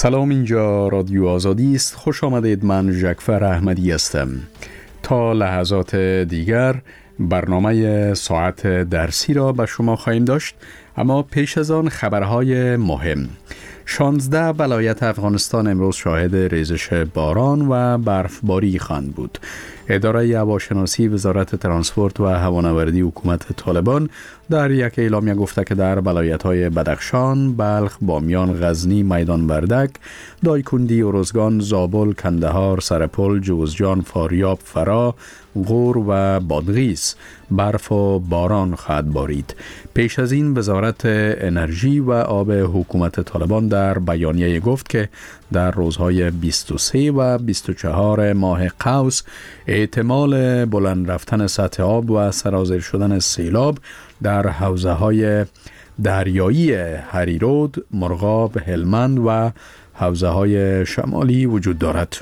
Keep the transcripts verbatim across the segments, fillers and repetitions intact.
سلام، اینجا رادیو آزادی است. خوش آمدید. من ژکفر احمدی هستم. تا لحظات دیگر برنامه ساعت درسی را به شما خواهیم داشت، اما پیش از آن خبرهای مهم. شانزده ولایت افغانستان امروز شاهد ریزش باران و برفباری خواهند بود. اداره هواشناسی وزارت ترانسپورت و هوانوردی حکومت طالبان در یک اعلامیه گفته که در ولایت‌های بدخشان، بلخ، بامیان، غزنی، میدان وردک، دایکندی، ارزگان، زابل، کندهار، سرپل، جوزجان، فاریاب، فرا، غور و بادغیس برف و باران خواهد بارید. پیش از این وزارت انرژی و آب حکومت طالبان در بیانیه گفت که در روزهای بیست و سه و بیست و چهار ماه قوس احتمال بلند رفتن سطح آب و سرازیر شدن سیلاب در حوزه‌های دریایی هریرود، مرغاب، هلمند و حوزه‌های شمالی وجود دارد.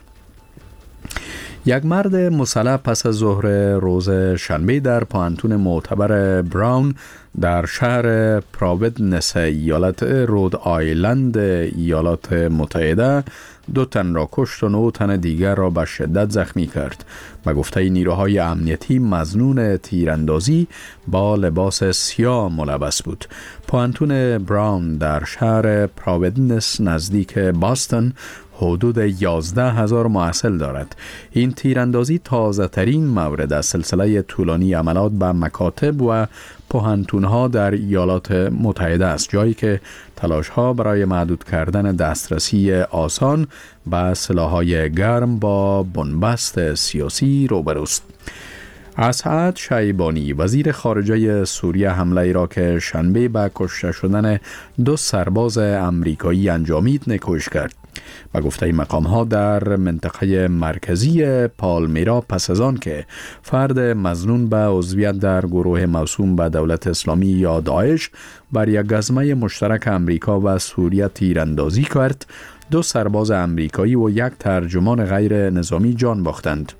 یک مرد مسلح پس از ظهر روز شنبه در پانتون معتبر براون در شهر پراویدنس ایالت رود آیلند ایالات متحده دو تن را کشت و نه تن دیگر را به شدت زخمی کرد. به گفته نیروهای امنیتی مظنون تیراندازی با لباس سیاه ملبس بود. پانتون براون در شهر پراویدنس نزدیک باستون حدود یازده هزار محصل دارد. این تیراندازی تازه ترین مورد از سلسله طولانی عملات به مکاتب و پوهنتون‌ها در ایالات متحده است، جایی که تلاش‌ها برای محدود کردن دسترسی آسان به سلاح‌های گرم با بنبست سیاسی روبروست. اسعد شیبانی وزیر خارجه سوریه حمله را که شنبه به کشته شدن دو سرباز امریکایی انجامید نکوش کرد. و گفته مقام‌ها در منطقه مرکزی پالمیرا پس از آن که فرد مظنون به عضویت در گروه موسوم به دولت اسلامی یا داعش بر یک گزمه مشترک امریکا و سوریه تیراندازی کرد، دو سرباز امریکایی و یک ترجمان غیر نظامی جان باختند.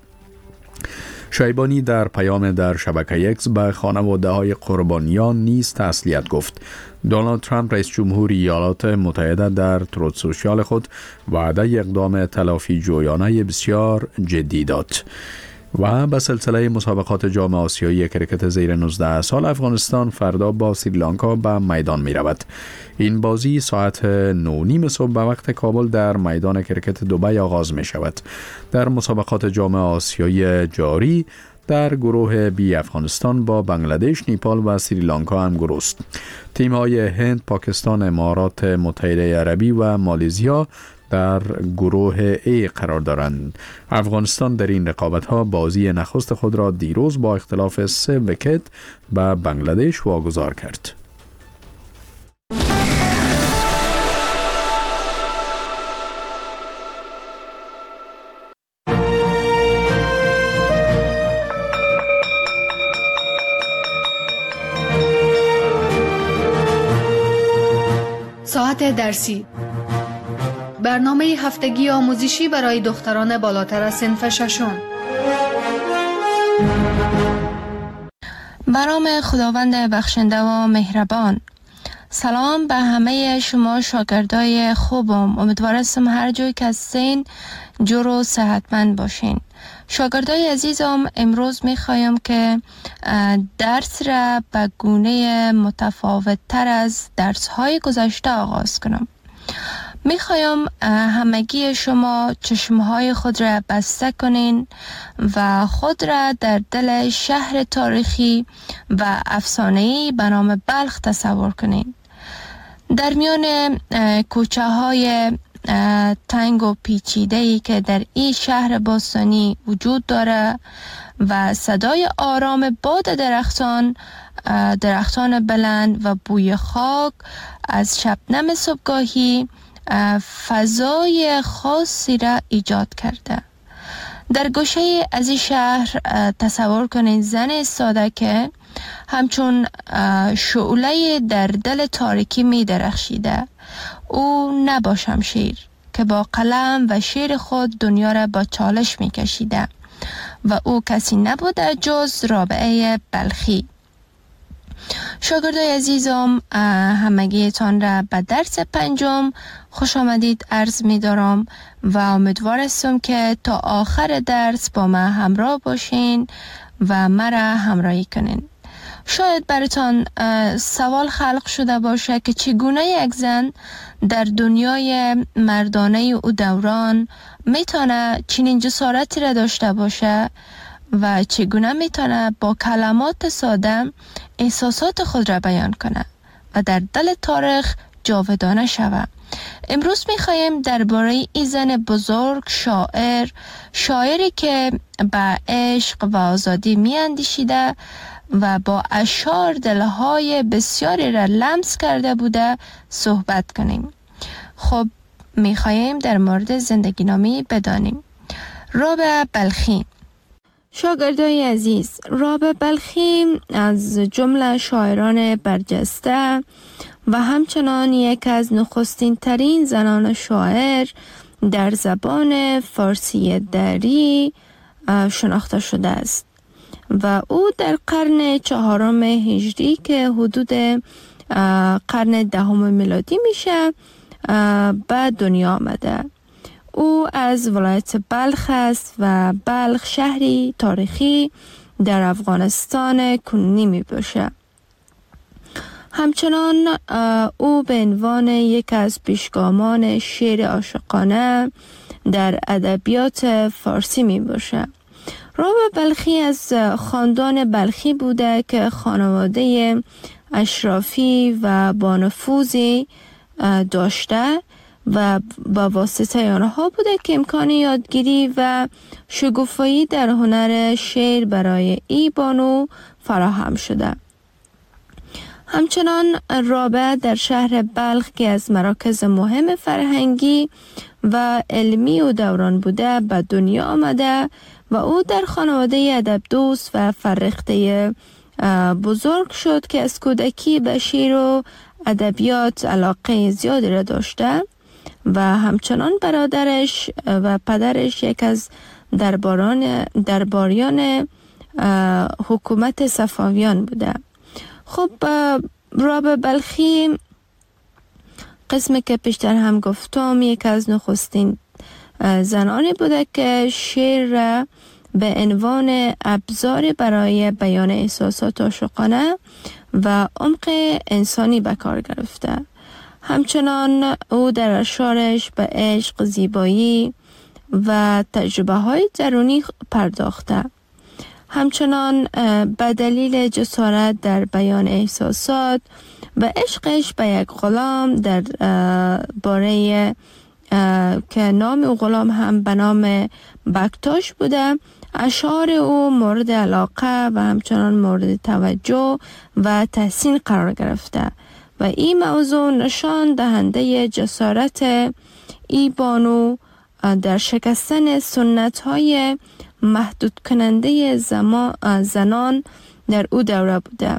شیبانی در پیام در شبکه اکس به خانواده های قربانیان نیز تسلیت گفت. دونالد ترامپ رئیس جمهور ایالات متحده در تروت سوشیال خود وعده اقدام تلافی جویانه بسیار جدی داد. و به سلسله مسابقات جام آسیایی کرکت زیر نوزده سال افغانستان فردا با سریلانکا به میدان می رود. این بازی ساعت نه و نیم صبح به وقت کابل در میدان کرکت دبی آغاز می شود. در مسابقات جام آسیایی جاری در گروه بی افغانستان با بنگلادش، نیپال و سریلانکا هم گروه است. تیم‌های هند، پاکستان، امارات متحده عربی و مالزیا در گروه ای قرار دارند. افغانستان در این رقابت‌ها بازی نخست خود را دیروز با اختلاف سه ویکت به بنگلادش واگذار کرد. ساعت درسی، برنامه هفتگی آموزشی برای دختران بالاتر از صنف ششم. به نام خداوند بخشنده و مهربان. سلام به همه شما شاگردای خوبم. امیدوارم هر جای که هستین جور و صحتمند باشین. شاگردای عزیزم، امروز میخوایم که درس را به گونه متفاوت تر از درس های گذشته آغاز کنم. میخوایم همگی شما چشمهای خود را بسته کنین و خود را در دل شهر تاریخی و افسانه‌ای به نام بلخ تصور کنین. در میان کوچه های تنگ و پیچیده‌ای که در این شهر باستانی وجود داره و صدای آرام باد درختان درختان بلند و بوی خاک از شبنم صبحگاهی فضای خاصی را ایجاد کرده. در گوشه از این شهر تصور کنید زن ساده که همچون شعله در دل تاریکی می درخشیده. او نه با شمشیر که با قلم و شعر خود دنیا را با چالش می کشیده و او کسی نبوده جز رابعه بلخی. شاگردای عزیزم، همگیتان را به درس پنجم خوش آمدید عرض می دارم و امیدوار هستم که تا آخر درس با من همراه باشین و مرا همراهی کنین. شاید براتان سوال خلق شده باشه که چگونه یک زن در دنیای مردانه او دوران میتونه چنین جسارتی را داشته باشه و چگونه میتونه با کلمات ساده احساسات خود را بیان کنه و در دل تاریخ جاودانه شود. امروز میخوایم درباره این زن بزرگ، شاعر شاعری که به عشق و آزادی میاندیشیده و با اشعار دلهای بسیاری را لمس کرده بوده صحبت کنیم. خب میخوایم در مورد زندگی نامی بدانیم. رابعه بلخی. شاگردای عزیز، رابعه بلخی از جمله شاعران برجسته و همچنان یک از نخستین ترین زنان شاعر در زبان فارسی دری شناخته شده است و او در قرن چهارم هجری که حدود قرن دهم میلادی میشه به دنیا آمده. او از ولایت بلخ است و بلخ شهری تاریخی در افغانستان کنونی می باشه. همچنان او به عنوان یک از پیشگامان شعر عاشقانه در ادبیات فارسی می باشه. رابعه بلخی از خاندان بلخی بوده که خانواده اشرافی و با نفوذی داشته و با واسطه آنها بوده که امکان یادگیری و شگوفایی در هنر شعر برای ای بانو فراهم شده. همچنان رابعه در شهر بلخ که از مراکز مهم فرهنگی و علمی و دوران بوده به دنیا آمده و او در خانواده ادب دوست و فرهیخته بزرگ شد که از کودکی به شعر و ادبیات علاقه زیادی را داشته و همچنان برادرش و پدرش یک از درباران درباریان حکومت صفویان بوده. خب رابعه بلخی قسمی که پیشتر هم گفتم یک از نخستین زنانی بوده که شعر را به عنوان ابزار برای بیان احساسات عاشقانه و عمق انسانی به کار گرفته. همچنان او در اشعارش به عشق، زیبایی و تجربه های درونی پرداخته. همچنان به دلیل جسارت در بیان احساسات و عشقش به یک غلام در باره که نام او غلام هم به نام بکتاش بوده، اشعار او مورد علاقه و همچنان مورد توجه و تحسین قرار گرفته و این موضوع نشان دهنده جسارت ای بانو در شکستن سنت های محدود کننده زنان در او دوره بوده.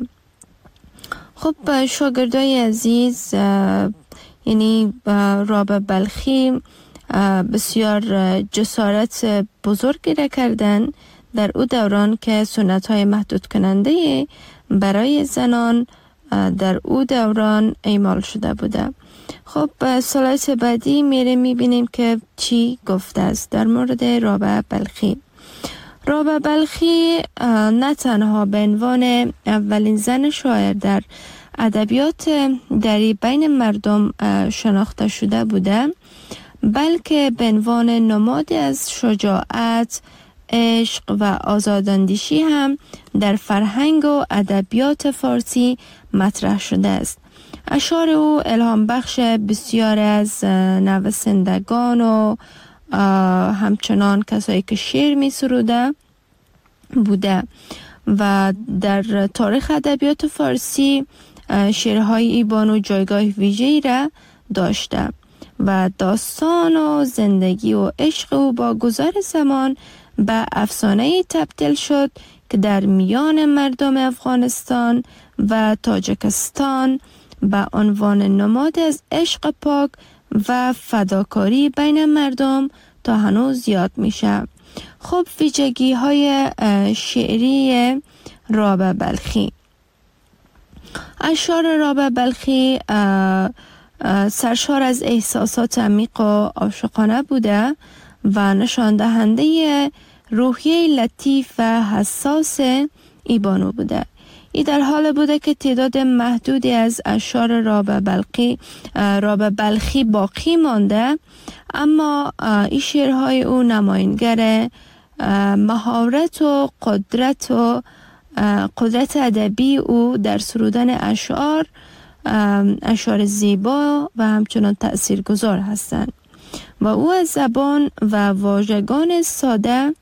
خب شاگردای عزیز، یعنی رابعه بلخی بسیار جسارت بزرگی را کردن در او دوران که سنت های محدود کننده برای زنان در او دوران اعمال شده بوده. خب سلایت بعدی میره میبینیم که چی گفته است در مورد رابعه بلخی. رابعه بلخی نه تنها به عنوان اولین زن شاعر در ادبیات دری بین مردم شناخته شده بوده، بلکه به عنوان نمادی از شجاعت، عشق و آزاداندیشی هم در فرهنگ و ادبیات فارسی مطرح شده است. اشعار او الهام بخش بسیار از نویسندگان و همچنان کسایی که شعر می سروده بوده و در تاریخ ادبیات فارسی شعرهای ای بانو جایگاه ویژه‌ای را داشته و داستان و زندگی و عشق او با گذر زمان به افسانه‌ای تبدیل شد که در میان مردم افغانستان و تاجیکستان به عنوان نماد از عشق پاک و فداکاری بین مردم تا هنوز یاد میشه. خب ویژگی های شعری رابعه بلخی. اشعار رابع بلخی سرشار از احساسات عمیق و عاشقانه بوده و نشان دهنده روحیه لطیف و حساس ای بانو بوده. ای در حال بوده که تعداد محدودی از اشعار رابع بلخی رابع بلخی باقی مانده، اما این شعرهای او نماینگر مهارت و قدرت و قدرت ادبی او در سرودن اشعار اشعار زیبا و همچنان تأثیرگذار هستند و او از زبان و واژگان ساده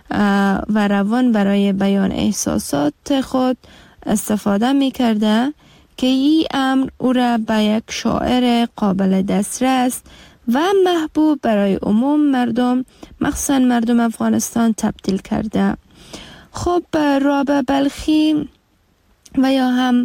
و روان برای بیان احساسات خود استفاده می کرده که این امر او را به یک شاعر قابل دسترس و محبوب برای عموم مردم، مخصوصا مردم افغانستان، تبدیل کرده. خب رابع بلخی و یا هم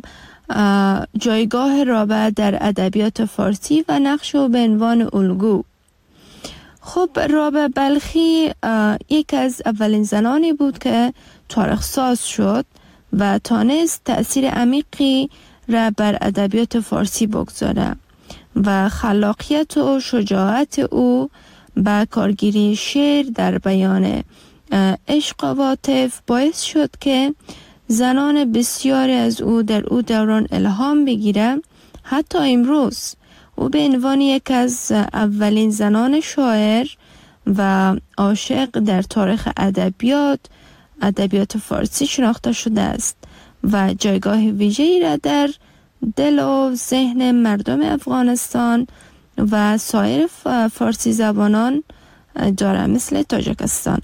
جایگاه رابع در ادبیات فارسی و نقش او به عنوان الگو. خب رابع بلخی یک از اولین زنانی بود که تاریخ ساز شد و تانست تأثیر عمیقی را بر ادبیات فارسی بگذاره و خلاقیت و شجاعت او با کارگیری شعر در بیان عشق و عاطف باعث شد که زنان بسیاری از او در او دوران الهام بگیره. حتی امروز او به عنوان یک از اولین زنان شاعر و عاشق در تاریخ ادبیات ادبیات فارسی شناخته شده است و جایگاه ویژه‌ای را در دل و ذهن مردم افغانستان و سایر فارسی زبانان داره، مثل تاجیکستان.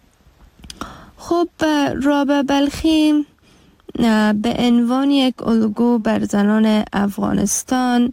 خب رابع بلخی به عنوان یک الگو بر زنان افغانستان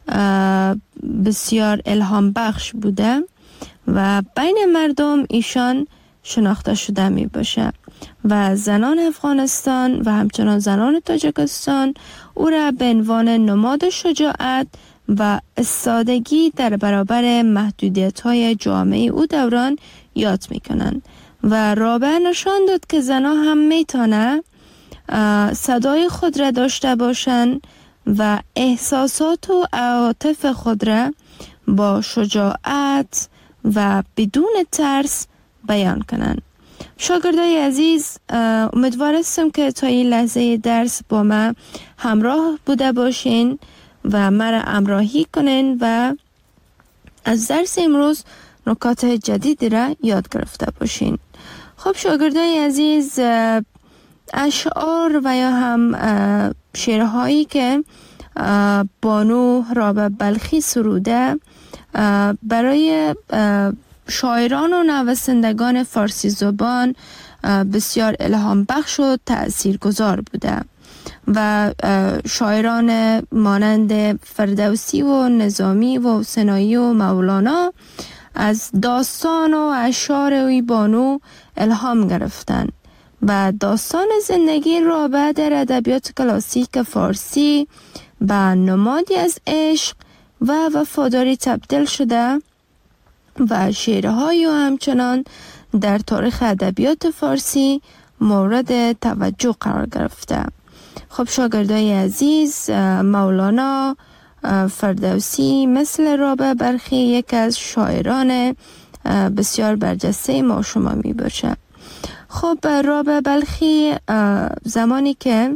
بسیار الهام بخش بوده و بین مردم ایشان شناخته شده می باشه و زنان افغانستان و همچنان زنان تاجیکستان او را به عنوان نماد شجاعت و استادگی در برابر محدودیت های جامعه او دوران یاد می کنند و رابع نشان داد که زنان هم می تانند صدای خود را داشته باشند و احساسات و عواطف خود را با شجاعت و بدون ترس بیان کنند. شاگردای عزیز، امیدوار هستم که تا این لحظه درس با ما همراه بوده باشین و مرا همراهی کنین و از درس امروز نکات جدیدی را یاد گرفته باشین. خب شاگردای عزیز، اشعار و یا هم شعرهایی که بانو رابع بلخی سروده برای شاعران و نویسندگان فارسی زبان بسیار الهام بخش و تأثیر گذار بوده و شاعران مانند فردوسی و نظامی و سنایی و مولانا از داستان و اشعار وی بانو الهام گرفتند و داستان زندگی رابع در ادبیات کلاسیک فارسی به نمادی از عشق و وفاداری تبدیل شده و شعرهای و همچنان در تاریخ ادبیات فارسی مورد توجه قرار گرفته. خب شاگردای عزیز، مولانا، فردوسی مثل رابع بلخی یک از شاعران بسیار برجسته ما شما می باشه. خب رابع بلخی زمانی که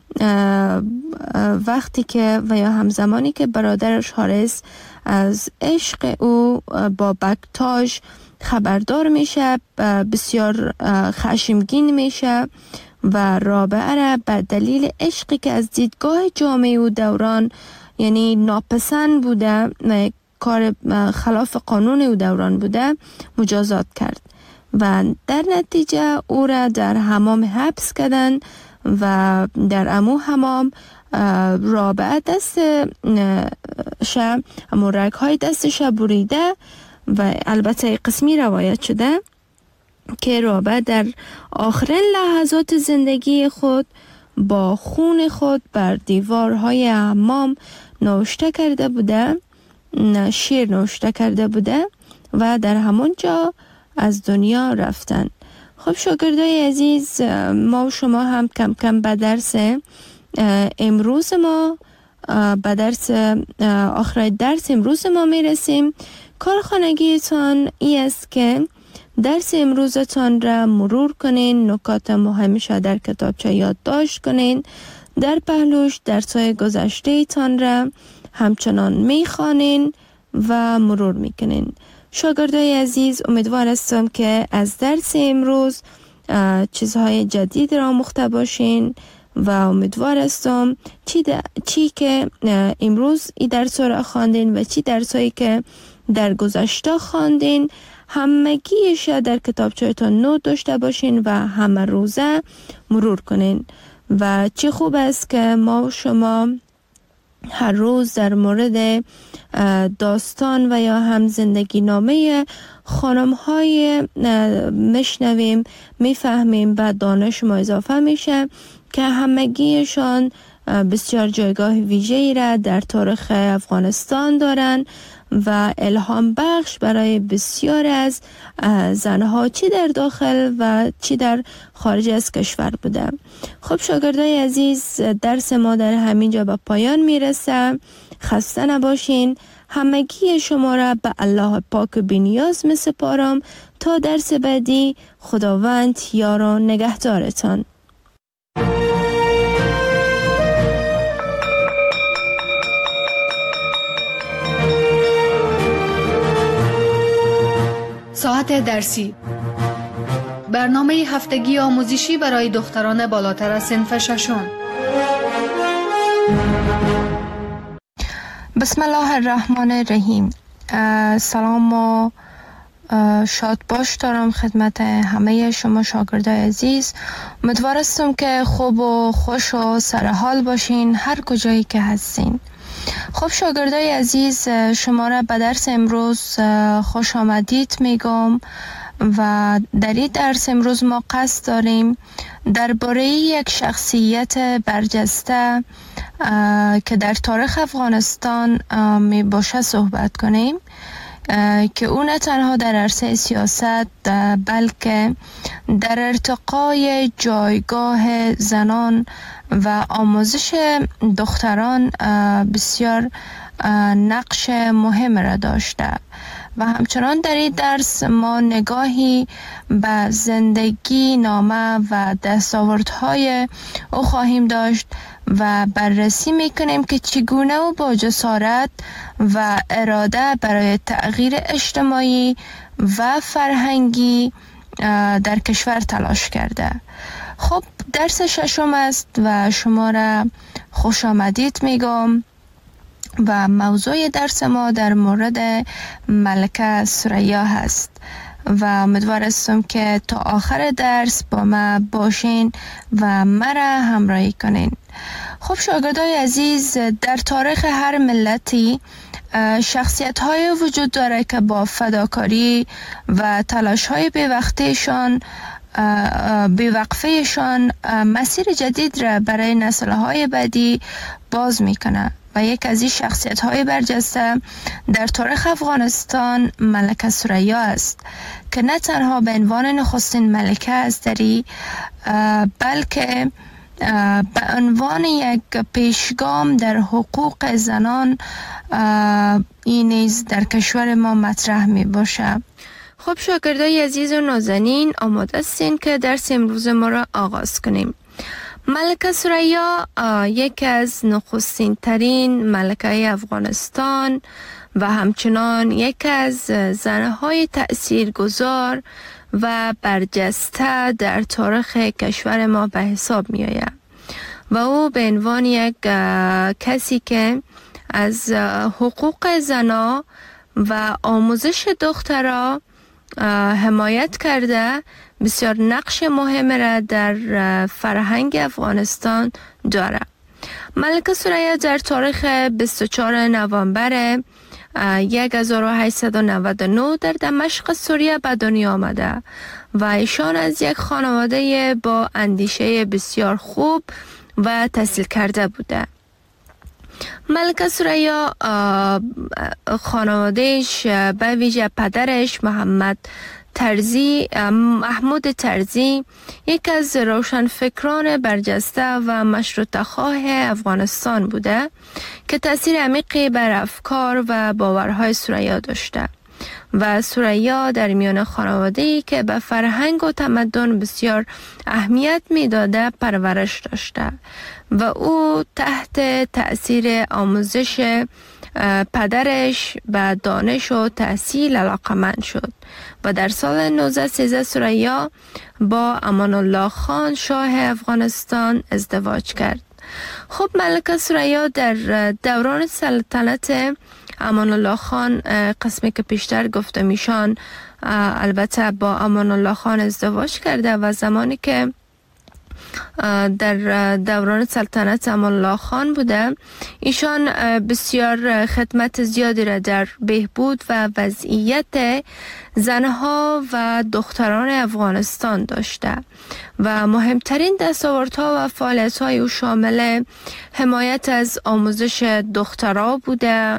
وقتی که و یا همزمانی که برادرش حارث از عشق او با بکتاژ خبردار میشه، بسیار خشمگین میشه و رابعه را به دلیل عشقی که از دیدگاه جامعه او دوران یعنی ناپسند بوده و کار خلاف قانون او دوران بوده مجازات کرد و در نتیجه او را در حمام حبس کردن و در امو حمام رابعه دست شه امو رگ های دستش بریده و البته قسمی روایت شده که رابعه در آخرین لحظات زندگی خود با خون خود بر دیوارهای حمام نوشته کرده بوده، شعر نوشته کرده بوده و در همون جا از دنیا رفتن. خب شاگردای عزیز، ما و شما هم کم کم به درس امروز ما به درس آخر درس امروز ما میرسیم. کارخانگیتان ای است که درس امروزتان را مرور کنین، نکات مهمش در کتابچه یادداشت کنین، در پهلوش درس‌های گذشته تان را همچنان میخوانین و مرور میکنین. شاگردای عزیز، امیدوار هستم که از درس امروز چیزهای جدید را آموخته باشین و امیدوار هستم چی, چی که امروز این درس را خواندین و چی درسایی که در گذشته خواندین همگیش در کتابچه‌تان نوت داشته باشین و همه روزه مرور کنین. و چه خوب است که ما شما هر روز در مورد داستان و یا هم زندگی نامه خانم های مشنویم، میفهمیم و دانش ما اضافه میشه که همگیشان بسیار جایگاه ویژه‌ای را در تاریخ افغانستان دارن و الهام بخش برای بسیار از زنها چی در داخل و چی در خارج از کشور بوده. خب شاگردای عزیز، درس ما در همینجا به پایان میرسه. خسته نباشین. همگی شما را به الله پاک و بی‌نیاز می سپارم تا درس بعدی. خداوند یار و نگهدارتان. ساعت درسی، برنامه هفتگی آموزشی برای دختران بالاتر از صنف ششم. بسم الله الرحمن الرحیم. سلام و شاد باش دارم خدمت همه شما شاگردای عزیز. امیدوار هستم که خوب و خوش و سرحال باشین هر کجایی که هستین. خب شاگردای عزیز، شما را به درس امروز خوش آمدید میگم و در این درس امروز ما قصد داریم درباره یک شخصیت برجسته که در تاریخ افغانستان می باشه صحبت کنیم که او نه تنها در عرصه سیاست بلکه در ارتقای جایگاه زنان و آموزش دختران بسیار نقش مهم را داشته و همچنان در این درس ما نگاهی به زندگی نامه و دستاوردهای او خواهیم داشت و بررسی میکنیم که چگونه او با جسارت و اراده برای تغییر اجتماعی و فرهنگی در کشور تلاش کرده. خب درس ششم است و شما را خوش آمدید میگم و موضوع درس ما در مورد ملکه ثریا هست و امیدوار هستم که تا آخر درس با ما باشین و مرا همراهی کنین. خب شاگردای عزیز، در تاریخ هر ملتی شخصیت های وجود داره که با فداکاری و تلاش های بی‌وقفه‌شان بی‌وقفه‌شان مسیر جدید را برای نسل های بعدی باز میکنه و یک از این شخصیت های برجسته در تاریخ افغانستان ملکه ثریا است که نه تنها به عنوان نخستین ملکه است دری بلکه به عنوان یک پیشگام در حقوق زنان این نیز در کشور ما مطرح می باشه. خب شاگردای عزیز و نازنین، آماده هستین که درس امروز ما را آغاز کنیم. ملکه ثریا یکی از نخستین ترین ملکه افغانستان و همچنان یکی از زنهای تأثیرگذار و برجسته در تاریخ کشور ما به حساب می آید و او به عنوان یک کسی که از حقوق زنا و آموزش دخترها حمایت کرده بسیار نقش مهم را در فرهنگ افغانستان داره. ملکه ثریا در تاریخ بیست و چهارم نوامبر هزار و هشتصد و نود و نه در دمشق سوریه به دنیا آمده و ایشان از یک خانواده با اندیشه بسیار خوب و تحصیل کرده بوده. ملکه ثریا خانوادهش به ویژه پدرش محمد ترزی محمود ترزی یک از روشنفکران برجسته و مشروطه‌خواه افغانستان بوده که تأثیر عمیقی بر افکار و باورهای ثریا داشته و ثریا در میان خانواده‌ای که به فرهنگ و تمدن بسیار اهمیت می‌داده پرورش داشته و او تحت تأثیر آموزش پدرش به دانش و تحصیل علاقمند شد و در سال نوزده سیزده ثریا با امان الله خان شاه افغانستان ازدواج کرد. خب ملکه ثریا در دوران سلطنت امان الله خان، قسمی که پیشتر گفته میشان، البته با امان الله خان ازدواج کرده و زمانی که در دوران سلطنت امان الله خان بوده، ایشان بسیار خدمت زیادی را در بهبود و وضعیت زنها و دختران افغانستان داشته و مهمترین دستاوردها و فعالیت‌های او شامل حمایت از آموزش دخترها بوده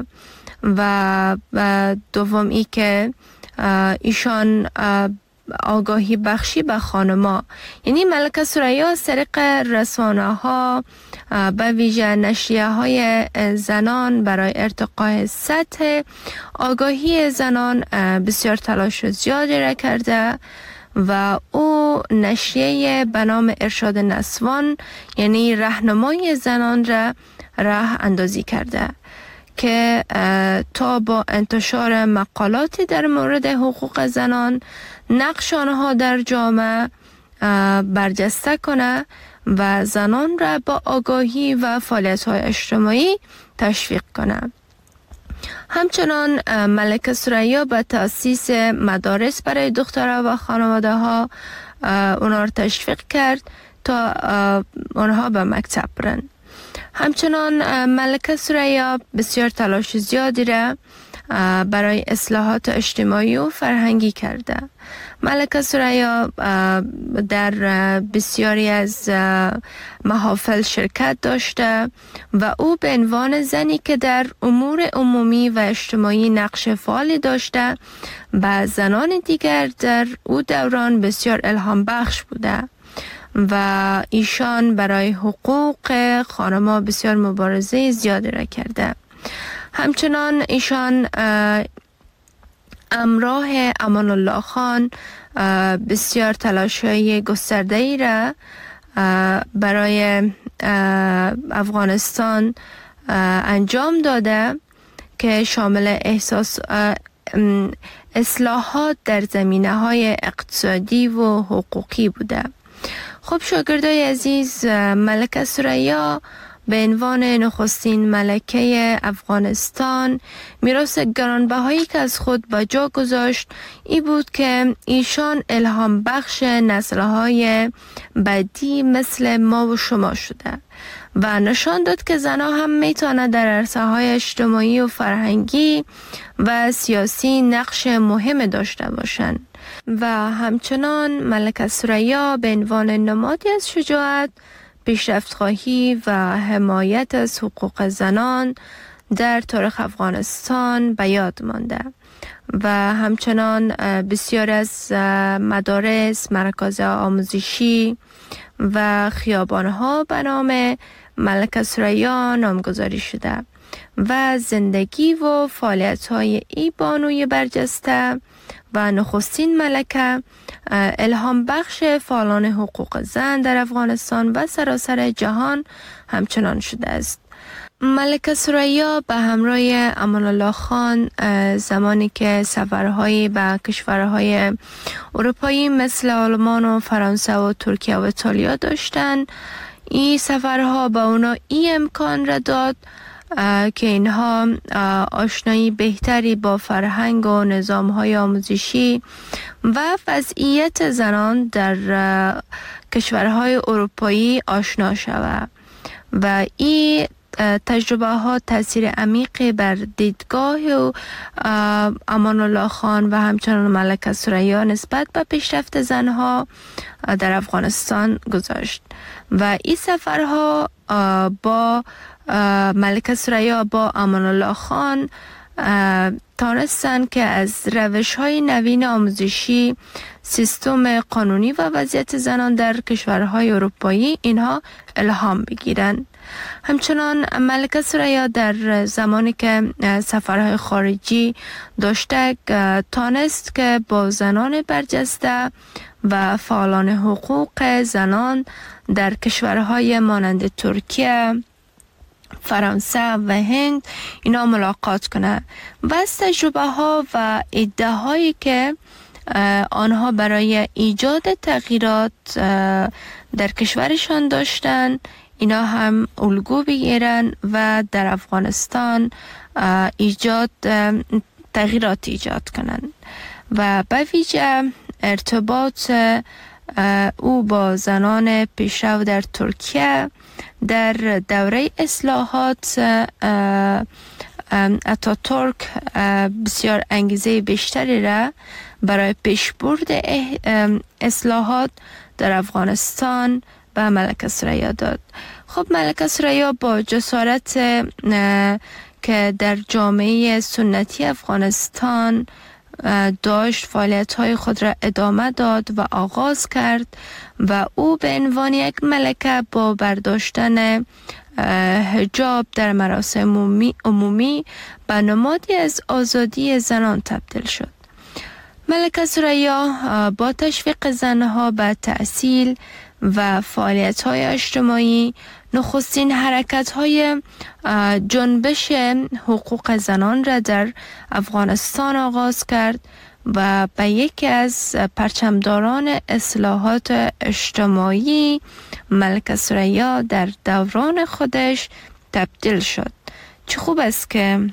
و دوم ای که ایشان آگاهی بخشی به خانما، یعنی ملکه ثریا از طریق رسانه ها به ویژه نشریه های زنان برای ارتقای سطح آگاهی زنان بسیار تلاش زیادی را کرده و او نشریه به نام ارشاد نسوان، یعنی راهنمای زنان را راه اندازی کرده که تا با انتشار مقالاتی در مورد حقوق زنان نقش آنها در جامعه برجسته کنه و زنان را با آگاهی و فعالیت‌های اجتماعی تشویق کنه. همچنان ملکه ثریا به تأسیس مدارس برای دخترها و خانواده ها اونها را تشویق کرد تا اونها به مکتب برن. همچنان ملکه ثریا بسیار تلاش زیادی را برای اصلاحات اجتماعی و فرهنگی کرده. ملکه ثریا در بسیاری از محافل شرکت داشته و او به عنوان زنی که در امور عمومی و اجتماعی نقش فعالی داشته و زنان دیگر در او دوران بسیار الهام بخش بوده و ایشان برای حقوق خانم‌ها بسیار مبارزه زیادی را کرده. همچنان ایشان همراه امان الله خان بسیار تلاش‌های گسترده‌ای را برای افغانستان انجام داده که شامل احساس اصلاحات در زمینه‌های اقتصادی و حقوقی بوده. خب شاگردای عزیز، ملکه ثریا به عنوان نخستین ملکه افغانستان میراث گرانبهایی که از خود به جا گذاشت ای بود که ایشان الهام بخش نسل‌های بعدی مثل ما و شما شده و نشان داد که زنها هم میتونه در عرصه‌های اجتماعی و فرهنگی و سیاسی نقش مهم داشته باشند و همچنان ملکه ثریا به عنوان نمادی از شجاعت، پیشرفت‌خواهی و حمایت از حقوق زنان در تاریخ افغانستان به یاد مانده و همچنان بسیار از مدارس، مراکز آموزشی و خیابان‌ها به نام ملکه ثریا نامگذاری شده و زندگی و فعالیت‌های ای بانوی برجسته و نخستین ملکه الهام بخش فعالان حقوق زن در افغانستان و سراسر جهان همچنان شده است. ملکه ثریا به همراه امان الله خان زمانی که سفرهایی به کشورهای اروپایی مثل آلمان و فرانسه و ترکیه و ایتالیا داشتند، این سفرها به اونا این امکان را داد که اینها آشنایی بهتری با فرهنگ و نظام‌های آموزشی و وضعیت زنان در کشورهای اروپایی آشنا شود و این تجربه ها تاثیر عمیقی بر دیدگاه و امان الله خان و همچنان ملکه ثریا نسبت به پیشرفت زنها در افغانستان گذاشت و این سفرها با ملکه ثریا با امان الله خان تانستن که از روش های نوین آموزشی، سیستم قانونی و وضعیت زنان در کشورهای اروپایی اینها الهام بگیرن. همچنان ملکه ثریا در زمانی که سفرهای خارجی داشته تانست که با زنان برجسته و فعالان حقوق زنان در کشورهای مانند ترکیه، فرانسه و هند اینا ملاقات کنه و از تجربه ها و ایده هایی که آنها برای ایجاد تغییرات در کشورشان داشتن اینا هم الگو بگیرن و در افغانستان ایجاد تغییرات ایجاد کنن و به ویژه ارتباط او با زنان پیشرو در ترکیه در دوره اصلاحات اتاتورک بسیار انگیزه بیشتری را برای پیشبرد اصلاحات در افغانستان به ملکه ثریا داد. خب ملکه ثریا با جسارت که در جامعه سنتی افغانستان داشت فعالیت‌های خود را ادامه داد و آغاز کرد و او به عنوان یک ملکه با برداشتن حجاب در مراسم عمومی, عمومی به نمادی از آزادی زنان تبدیل شد. ملکه ثریا با تشویق زنها به تحصیل و فعالیت‌های اجتماعی نخستین حرکت‌های جنبش حقوق زنان را در افغانستان آغاز کرد و به یکی از پرچمداران اصلاحات اجتماعی ملکه ثریا در دوران خودش تبدیل شد. چه خوب است که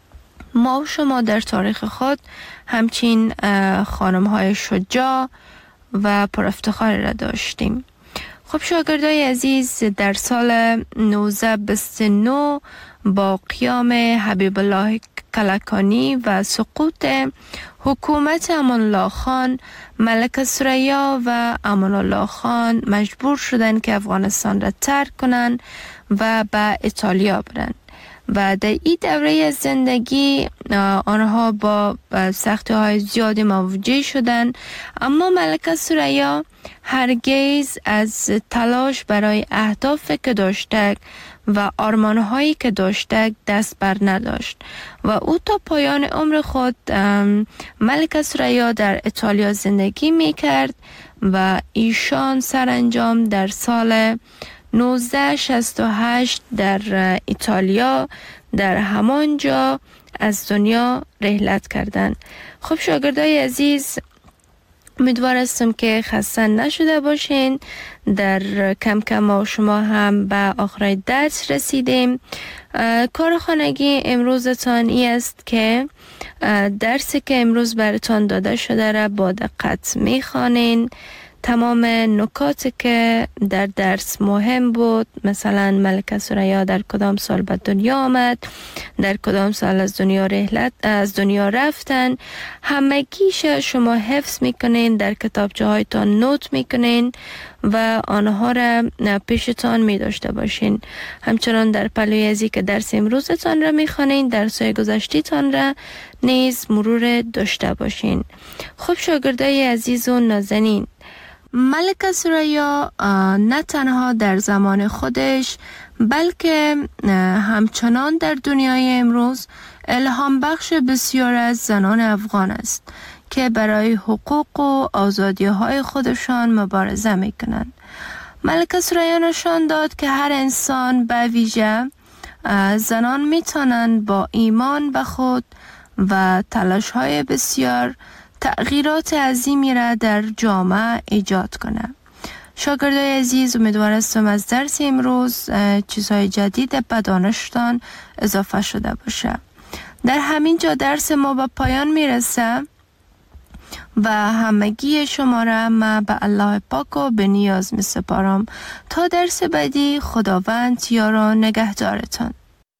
ما و شما در تاریخ خود همچین خانم‌های شجاع و پر افتخار را داشتیم. خب شاگردای عزیز، در سال نوزده بیست و نه با قیام حبیب الله کلکانی و سقوط حکومت امان الله خان، ملکه ثریا و امان الله خان مجبور شدند که افغانستان را ترک کنند و به ایتالیا برند و در این دوره زندگی آنها با سختی های زیادی مواجه شدند، اما ملکه ثریا هرگز از تلاش برای اهدافی که داشته و آرمانهایی که داشته دست بر نداشت و او تا پایان عمر خود ملکه ثریا در ایتالیا زندگی می کرد و ایشان سرانجام در سال نوزده شصت و هشت در ایتالیا در همانجا از دنیا رحلت کردند. خب شاگردای عزیز، امیدوار هستم که خسته نشده باشین. در کم کم ما شما هم به آخر درس رسیدیم. کار خانگی امروزتان ای است که درسی که امروز براتان داده شده را با دقت میخوانین. تمام نکاتی که در درس مهم بود، مثلا ملکه ثریا در کدام سال به دنیا آمد، در کدام سال از دنیا رحلت از دنیا رفتن، همگیش شما حفظ میکنین، در کتابچه هایتان نوت میکنین و آنها را پیشتان می داشته باشین. همچنان در پلوی ازی که درس امروزتان را میخوانین، درس‌های گذشته‌تان را نیز مرور داشته باشین. خب شاگردای عزیز و نازنین، ملکه ثریا نه تنها در زمان خودش بلکه همچنان در دنیای امروز الهام بخش بسیار از زنان افغان است که برای حقوق و آزادی های خودشان مبارزه می کنند. ملکه ثریا نشان داد که هر انسان به ویژه زنان می توانند با ایمان به خود و تلاش های بسیار تغییرات عظیمی را در جامعه ایجاد کنه. شاگردای عزیز، امیدوار هستم از درس امروز چیزهای جدید به دانشتان اضافه شده باشه. در همین جا درس ما به پایان میرسه و همگی شما را ما به الله پاک و به نیاز می سپارم. تا درس بعدی، خداوند یار و نگهدارتان.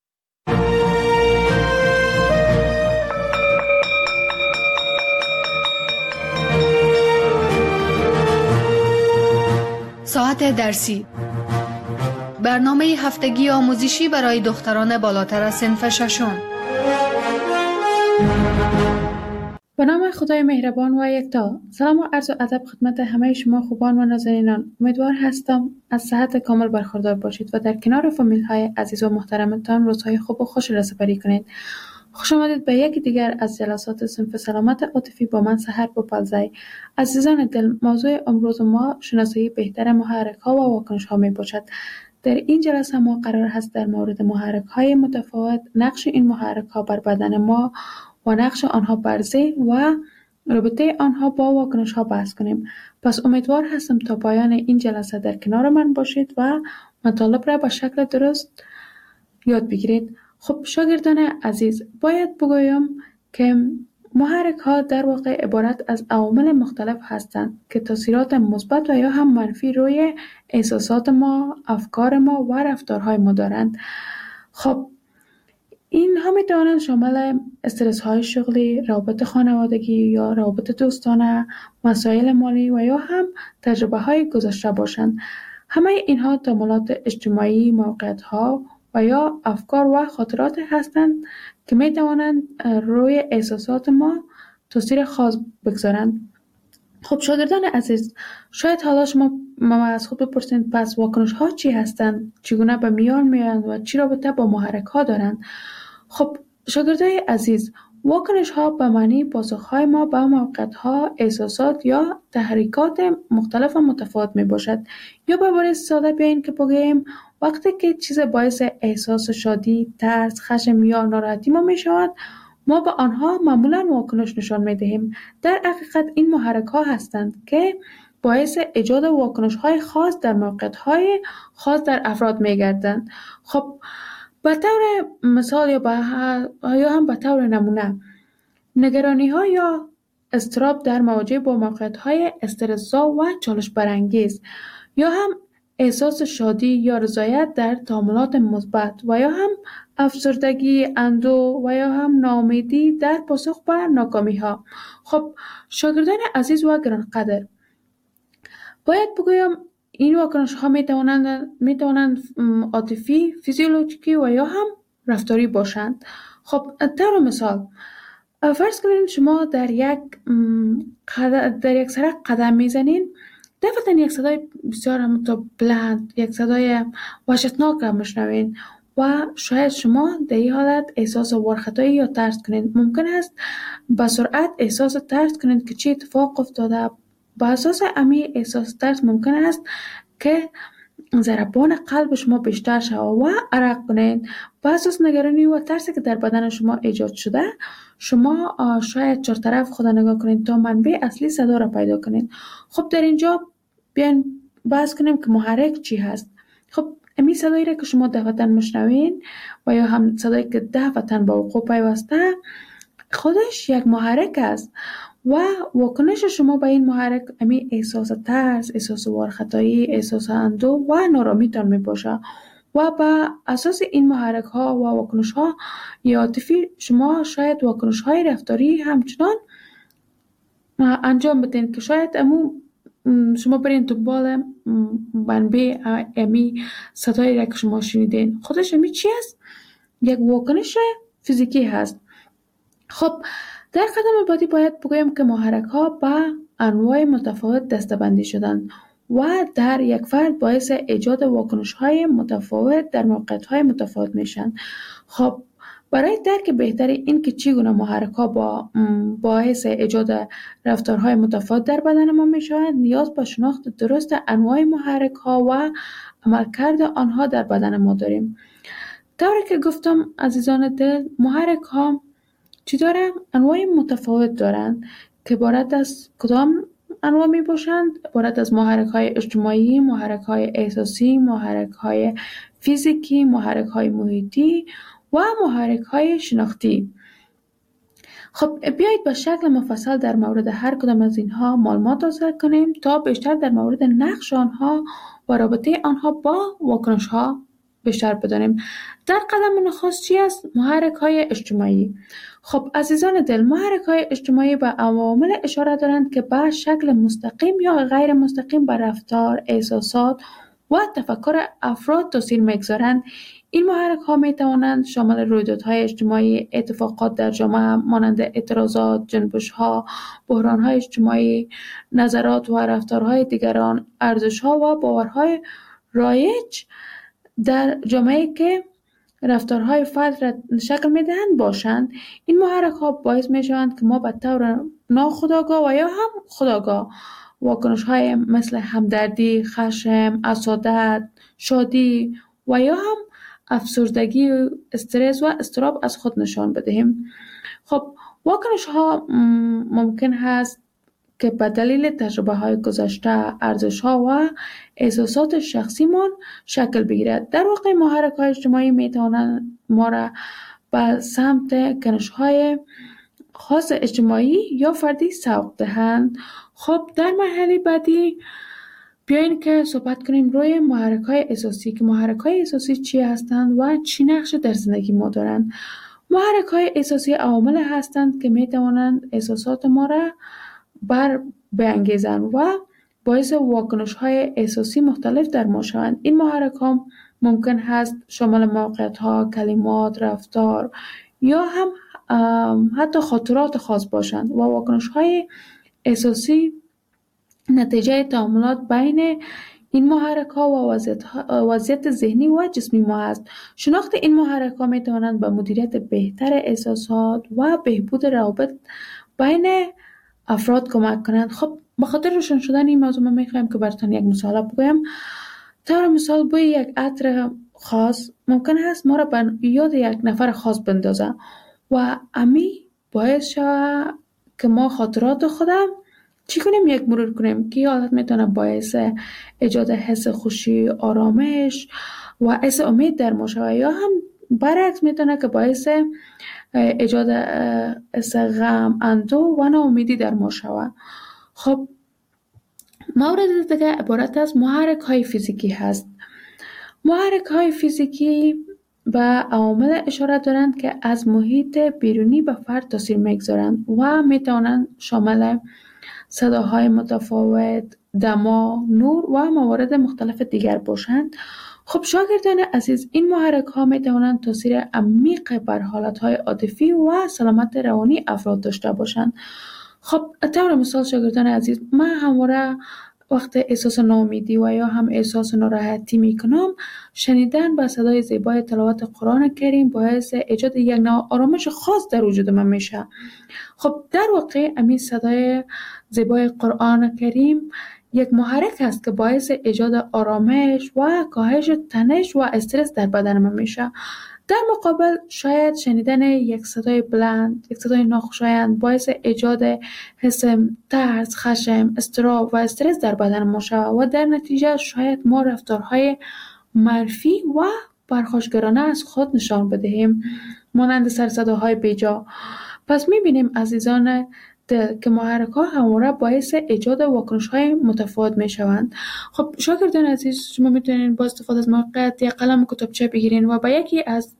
ساعت درسی، برنامه هفتگی آموزشی برای دختران بالاتر از صنف ششم. به نام خدای مهربان و یکتا. سلام و عرض و ادب خدمت همه شما خوبان و نازنینان. امیدوار هستم از صحت کامل برخوردار باشید و در کنار فامیل های عزیز و محترمتان روزهای خوب و خوش را سپری کنید. خوش آمدید به یکی دیگر از جلسات صنف سلامت عاطفی با من سحر بوپلزی. عزیزان دل، موضوع امروز ما شناسایی بهتر محرک ها و واکنش ها می باشد. در این جلسه ما قرار هست در مورد محرک های متفاوت، نقش این محرک ها بر بدن ما و نقش آنها بر ذهن و رابطه آنها با واکنش ها بحث کنیم. پس امیدوار هستم تا پایان این جلسه در کنار من باشید و مطالب را به شکل درست یاد بگیرید. خب شاگردان عزیز، باید بگویم که محرک ها در واقع عبارت از عوامل مختلف هستند که تاثیرات مثبت و یا هم منفی روی احساسات ما، افکار ما و رفتارهای ما دارند. خب اینها می توانند شامل استرس های شغلی، روابط خانوادگی یا روابط دوستانه، مسائل مالی و یا هم تجربه های گذشته باشند. همه اینها تمایلات اجتماعی، موقعیت ها و یا افکار و خاطرات هستند که می توانند روی احساسات ما تاثیر خاص بگذارند. خب شاگردان عزیز، شاید حالا شما ما از خود بپرسید پس واکنش ها چی هستند؟ چگونه به میان میآیند و چی رابطه با محرک ها دارند؟ خب شاگردای عزیز، واکنش ها به معنی پاسخ های ما به موقعیت ها، احساسات یا تحریکات مختلف و متفاوت می باشد. یا به عبارت ساده بیاین که بگوییم وقتی که چیز باعث احساس شادی، ترس، خشم یا ناراحتی ما می شود، ما به آنها معمولا واکنش نشان می دهیم. در حقیقت این محرک ها هستند که باعث ایجاد واکنش های خاص در موقعیت های خاص در افراد می گردند. خب به طور مثال یا, یا هم به طور نمونه، نگرانی ها یا اضطراب در مواجهه با موقعیت های استرس‌زا و چالش برانگیز، یا هم احساس شادی یا رضایت در تعاملات مثبت و یا هم افسردگی، اندوه و یا هم ناامیدی در پاسخ به ناکامی ها. خب شاگردان عزیز و گرانقدر، باید بگویم این واکنش ها می توانند می توانند عاطفی، فیزیولوژیکی و یا هم رفتاری باشند. خب طور مثال، فرض کنید شما در یک در یک سرک قدم میزنین، دفعتاً یک صدای بسیار متو بلند، یک صدای وحشتناک میشنوین و شاید شما در این حالت احساس ورختایی یا ترس کنید. ممکن است با سرعت احساس ترس کنید که چه اتفاق افتاده. با اساس امی احساس ترس ممکن است که ضربان قلب شما بیشتر شود و عرق کنید. با اساس نگرانی و ترسی که در بدن شما ایجاد شده، شما شاید چهار طرف خود نگاه کنید تا منبع اصلی صدا را پیدا کنید. خب در اینجا بیاین بحث کنیم که محرک چی هست. خب امی صدایی را که شما دفعتاً میشنوین و یا هم صدایی که دفعتاً با وقوع پیوسته، خودش یک محرک است و واکنش شما به این محرک امی احساس ترس، احساس وارخطایی، احساس اندوه و نارامیتان می باشه و با اساس این محرک ها و واکنش ها عاطفی شما شاید واکنش های رفتاری همچنان انجام بدین که شاید امو شما برین دنبال منبع امی صدایی را که شما شنیدین. خودش امی چی است؟ یک واکنش فیزیکی هست. خب در قدم بعدی باید بگویم که محرک ها با انواع متفاوت دسته‌بندی شدند و در یک فرد باعث ایجاد واکنش های متفاوت در موقعیت های متفاوت میشن. خب برای درک بهتر این که چگونه محرک ها با باعث ایجاد رفتارهای متفاوت در بدن ما میشوند، نیاز به شناخت درست انواع محرک ها و عملکرد آنها در بدن ما داریم. طوری که گفتم عزیزان دل، محرک ها چی داره؟ انواع متفاوت دارند که عبارت از کدام انواع می باشند؟ عبارت از محرک های اجتماعی، محرک های احساسی، محرک های فیزیکی، محرک های محیطی و محرک های شناختی. خب بیایید به شکل مفصل در مورد هر کدام از اینها معلومات حاصل کنیم تا بیشتر در مورد نقش آنها و رابطه آنها با واکنش ها بیشتر بدانیم. در قدم نخست چی است؟ محرک های اجتماعی. خب عزیزان دل، محرک های اجتماعی به عوامل اشاره دارند که به شکل مستقیم یا غیر مستقیم به رفتار، احساسات و تفکر افراد تاثیر میگذارند. این محرک ها می توانند شامل رویدادهای اجتماعی، اتفاقات در جامعه مانند اعتراضات، جنبش ها، بحران های اجتماعی، نظرات و رفتارهای دیگران، ارزش ها و باورهای رایج در جامعه که رفتارهای فرد را شکل میدهند باشند. این محرک ها باعث می شوند که ما به طور ناخودآگاه و یا هم خودآگاه واکنش های مثل همدردی، خشم، حسادت، شادی و یا هم افسردگی، استرس و اضطراب از خود نشان بدهیم. خب واکنش ها ممکن هست که به دلیل تجربه های گذشته، ارزش ها و احساسات شخصی من شکل بگیرد. در واقع محرک های اجتماعی می توانند ما را به سمت کنش های خاص اجتماعی یا فردی سوق دهند. خب در مرحله بعدی بیاین که صحبت کنیم روی محرک های احساسی، که محرک های احساسی چی هستند و چی نقش در زندگی ما دارند. محرک های احساسی عوامل هستند که می توانند احساسات ما را بر بانگیزند و باعث واکنش های احساسی مختلف در ما شوند. این محرک ها ممکن هست شامل موقعیت ها، کلمات، رفتار یا هم حتی خاطرات خاص باشند و واکنش های احساسی نتیجه تعاملات بین این محرک ها و وضعیت ذهنی و جسمی ما است. شناخت این محرک ها می توانند به مدیریت بهتر احساسات و بهبود روابط بین افراد کمک کنند. خب به خاطر روشن شدن این موضوع من میخوایم که براتون یک مثال بگویم. طور مثال بوی یک عطر خاص ممکن است ما را به یاد یک نفر خاص بندازه و امی باعث شود که ما خاطرات خودم چی کنیم؟ یک مرور کنیم که حالت میتونه باعث ایجاد حس خوشی، آرامش و حس امید در ما شود، یا هم برعکس میتونه که باعث ایجاد حس غم، اندوه و ناامیدی در ما شود. خب مورد دیگه عبارت از محرک های فیزیکی هست. محرک های فیزیکی به عوامل اشاره دارند که از محیط بیرونی به فرد تاثیر میگذارند و میتوانند شامل صداهای متفاوت، دما، نور و موارد مختلف دیگر باشند. خب شاگردان عزیز، این محرک ها می توانند تاثیر عمیق بر حالت های عاطفی و سلامت روانی افراد داشته باشند. خب طور مثال شاگردان عزیز، من همواره وقت احساس ناامیدی و یا هم احساس ناراحتی می کنم، شنیدن با صدای زیبای تلاوت قرآن کریم باعث ایجاد یک نوع آرامش خاص در وجود من میشه. خب در واقع همین صدای زیبای قرآن کریم یک محرک است که باعث ایجاد آرامش و کاهش تنش و استرس در بدن من میشه. در مقابل شاید شنیدن یک صدای بلند، یک صدای ناخوشایند باعث ایجاد حس ترس، خشم، اضطراب و استرس در بدن ما شود و در نتیجه شاید ما رفتارهای منفی و پرخاشگرانه از خود نشان بدهیم، مانند سرصداهای بیجا. پس میبینیم عزیزان که محرک ها همواره باعث ایجاد واکنش های متفاوت می شوند. خب شاگردان عزیز، شما میتونین با استفاده از موقعیت یا قلم و کتابچه بگیرین و با یکی از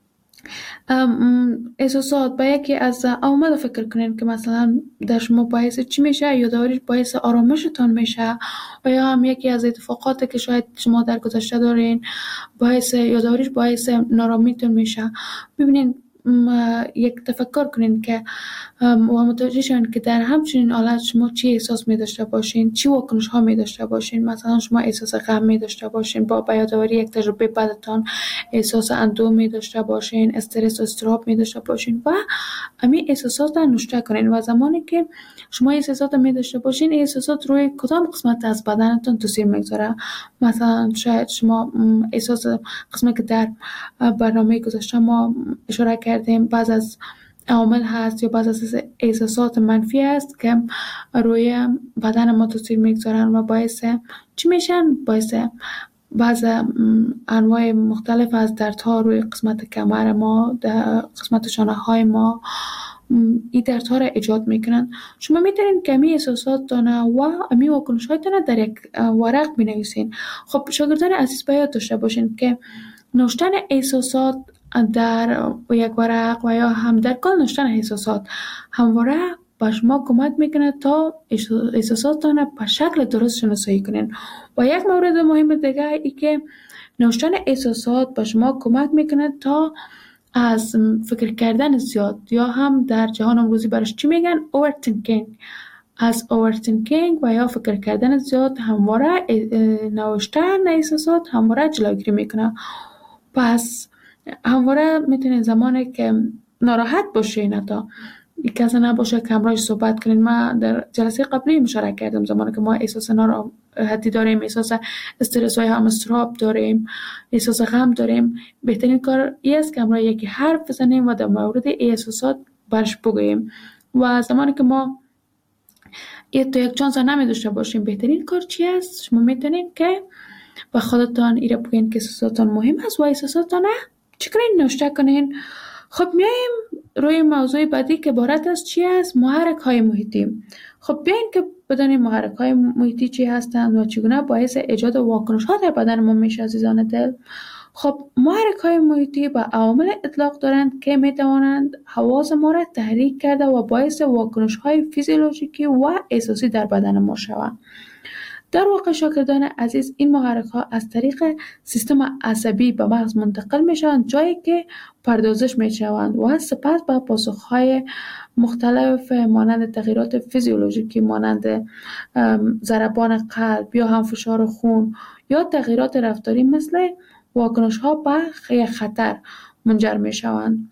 احساسات، با یکی از عوامل فکر کنین که مثلا در شما باعث چی میشه، یادآوریش باعث آرامشتان میشه و یا هم یکی از اتفاقاتی که شاید شما در گذشته دارین باعث یادآوریش باعث نارامیتون میشه. ببینین یک تفکر کنین که و متوجه شون که در همچنین حالت شما چی احساس می داشته باشین، چی واکنش ها می داشته باشین. مثلا شما احساس غم می داشته باشین، با بیاداری یک تجربه بدتان احساس اندوه می داشته باشین، استرس و اضطراب می داشته باشین و همین احساسات را نوشته کنین و زمانی که شما احساسات می داشته باشین، احساسات روی کدام قسمت از بدنتون تاثیر میگذاره. مثلا شاید شما احساس قسمتی که در برنامه گذشته ما اشاره کردیم بعض از عوامل هست یا بعض از احساسات منفی هست که روی بدن ما تاثیر میگذارن و باعث چی میشن؟ باعث بعض انواع مختلف از دردها روی قسمت کمر ما، در قسمت شانه های ما این دردها را ایجاد میکنن. شما میتونین که امی احساسات دانه و امی واکنش های دانه در یک ورق بنویسین. خب شاگردان عزیز باید داشته باشین که نوشتن احساسات در یک ورق و یا هم در کل نوشتن احساسات همواره به شما کمک میکنه تا احساساتتان به شکل درست شناسایی کنین. و یک مورد مهم دیگه ای که نوشتن احساسات به شما کمک میکنه تا از فکر کردن زیاد، یا هم در جهان امروزی برش چی میگن، overthinking، از overthinking و یا فکر کردن زیاد همواره نوشتن احساسات همواره جلوگیری میکنه. پس همواره میتونین زمانی که ناراحت باشین، حتی کسی نباشه که همراهش صحبت کنین. ما در جلسه قبلی مشارکت کردم زمانی که ما احساس ناراحتی داریم، احساس استرس های هم استراب داریم، احساس غم داریم، بهترین کار این است که همراه یکی حرف بزنیم و در مورد احساسات برش بگوییم. و زمانی که ما یه تو یک چانس نمی داشته باشیم، بهترین کار چی است؟ شما میتونین که با خودتان ایره بگین که احساساتان مهم است و احساساتان چی کنین؟ نوشته کنین. خب میایم روی موضوع بعدی که عبارت است چی است؟ محرک های محیطی. خب بیاین که بدانیم محرک های محیطی چی هستند و چگونه باعث ایجاد واکنش ها در بدن ما میشه. عزیزان دل، خب محرک های محیطی به عوامل اطلاق دارند که میتوانند حواس ما را تحریک کرده و باعث واکنش های فیزیولوژیکی و احساسی در بدن ما شوند. در واقع شاگردان عزیز، این محرک ها از طریق سیستم عصبی به مغز منتقل می شوند، جایی که پردازش می شوند و سپس به پاسخ های مختلف مانند تغییرات فیزیولوژیکی مانند ضربان قلب یا هم فشار خون یا تغییرات رفتاری مثل واکنش ها به خطر منجر می شوند.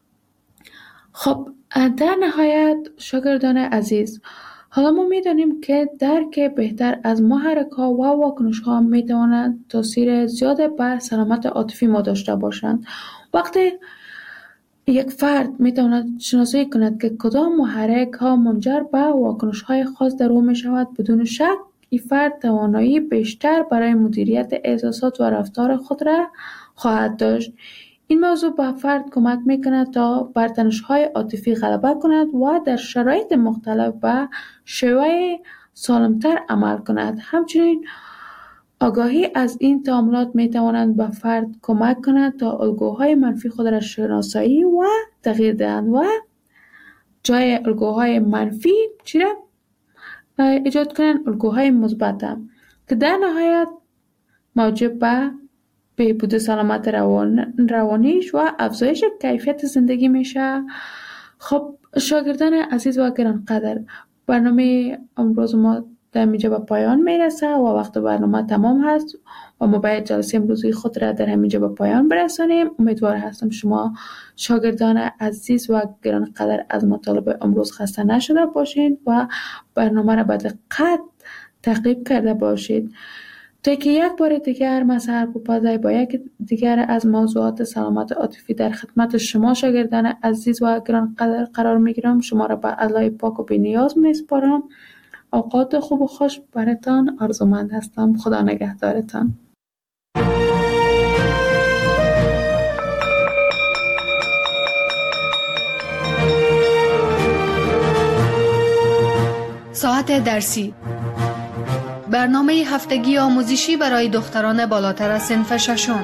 خب در نهایت شاگردان عزیز، حالا ما می‌دانیم که درک بهتر از محرک ها و واکنش ها می‌تواند تاثیر زیاد بر سلامت عاطفی ما داشته باشند. وقتی یک فرد می‌تواند شناسایی کند که کدام محرک ها منجر به واکنش های خاص در او می‌شود، بدون شک این فرد توانایی بیشتر برای مدیریت احساسات و رفتار خود را خواهد داشت. این موضوع به فرد کمک میکند تا بر تنش‌های عاطفی غلبه کند و در شرایط مختلف به شیوه سالمتر عمل کند. همچنین آگاهی از این تعاملات میتواند به فرد کمک کند تا الگوهای منفی خود را شناسایی و تغییر دهند و جای الگوهای منفی چی را ایجاد کنند؟ الگوهای مثبت، که در نهایت موجب به بهبود سلامت روان روانیش و افزایش کیفیت زندگی میشه. خب شاگردان عزیز و گرانقدر، برنامه امروز ما در اینجا به پایان میرسه و وقت برنامه تمام هست و ما باید جلسه امروزی خود را در همینجا به پایان برسانیم. امیدوار هستم شما شاگردان عزیز و گرانقدر از مطالب امروز خسته نشده باشید و برنامه را به دقت تعقیب کرده باشید تا که یک بار دیگر من سحر پوپازی با یک دیگر از موضوعات سلامت عاطفی در خدمت شما شاگردان عزیز و گرانقدر قرار میگیرم. شما را به الله پاک و بی‌نیاز میسپارم. اوقات خوب و خوش براتان آرزومند هستم. خدا نگهدارتان. ساعت درسی، برنامه هفتگی آموزشی برای دختران بالاتر از صنف ششم.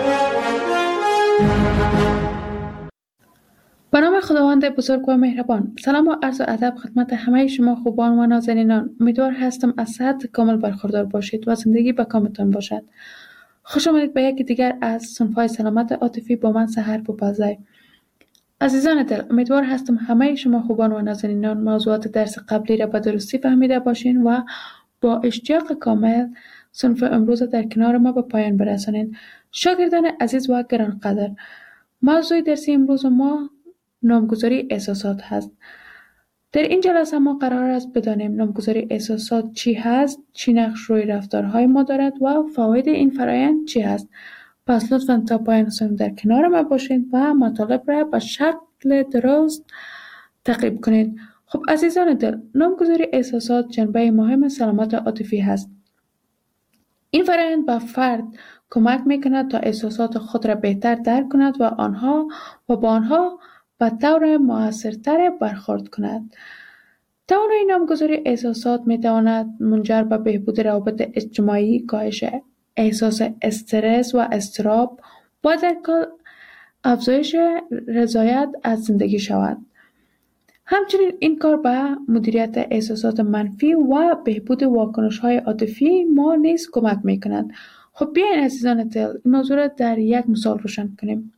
به نام خداوند بزرگ و مهربان. سلام و عرض و ادب خدمت همه شما خوبان و نازنینان. امیدوار هستم از صحت کامل برخوردار باشید و زندگی به کامتان باشد. خوش آمدید به یکی دیگر از صنف‌های سلامت عاطفی با من سحر پوپازی. عزیزان دل، امیدوار هستم همه شما خوبان و نازنینان موضوعات درس قبلی را به درستی فهمیده باشین و با اشتیاق کامل صنف امروز در کنار ما به پایان برسانید. شاگردان عزیز و گرانقدر، موضوع درسی امروز ما نامگذاری احساسات هست. در این جلسه ما قرار است بدانیم نامگذاری احساسات چی هست، چی نقش روی رفتارهای ما دارد و فواید این فرایند چی هست. پس لطفاً تا پایان صنف در کنار ما باشید و مطالب را به شکل درست تعقیب کنید. خب عزیزان دل، نامگذاری احساسات جنبه مهم سلامت عاطفی هست. این فرآیند به فرد کمک میکند تا احساسات خود را بهتر درک کند و آنها و با آنها به طور مؤثرتر برخورد کند. توانایی نامگذاری احساسات میتواند منجر به بهبود روابط اجتماعی، کاهش احساس استرس و اضطراب و در کل افزایش رضایت از زندگی شود. همچنین این کار به مدیریت احساسات منفی و بهبود واکنش‌های عاطفی ما نیز کمک می‌کند. خب بیاین عزیزان دل این موضوع را در یک مثال روشن کنیم.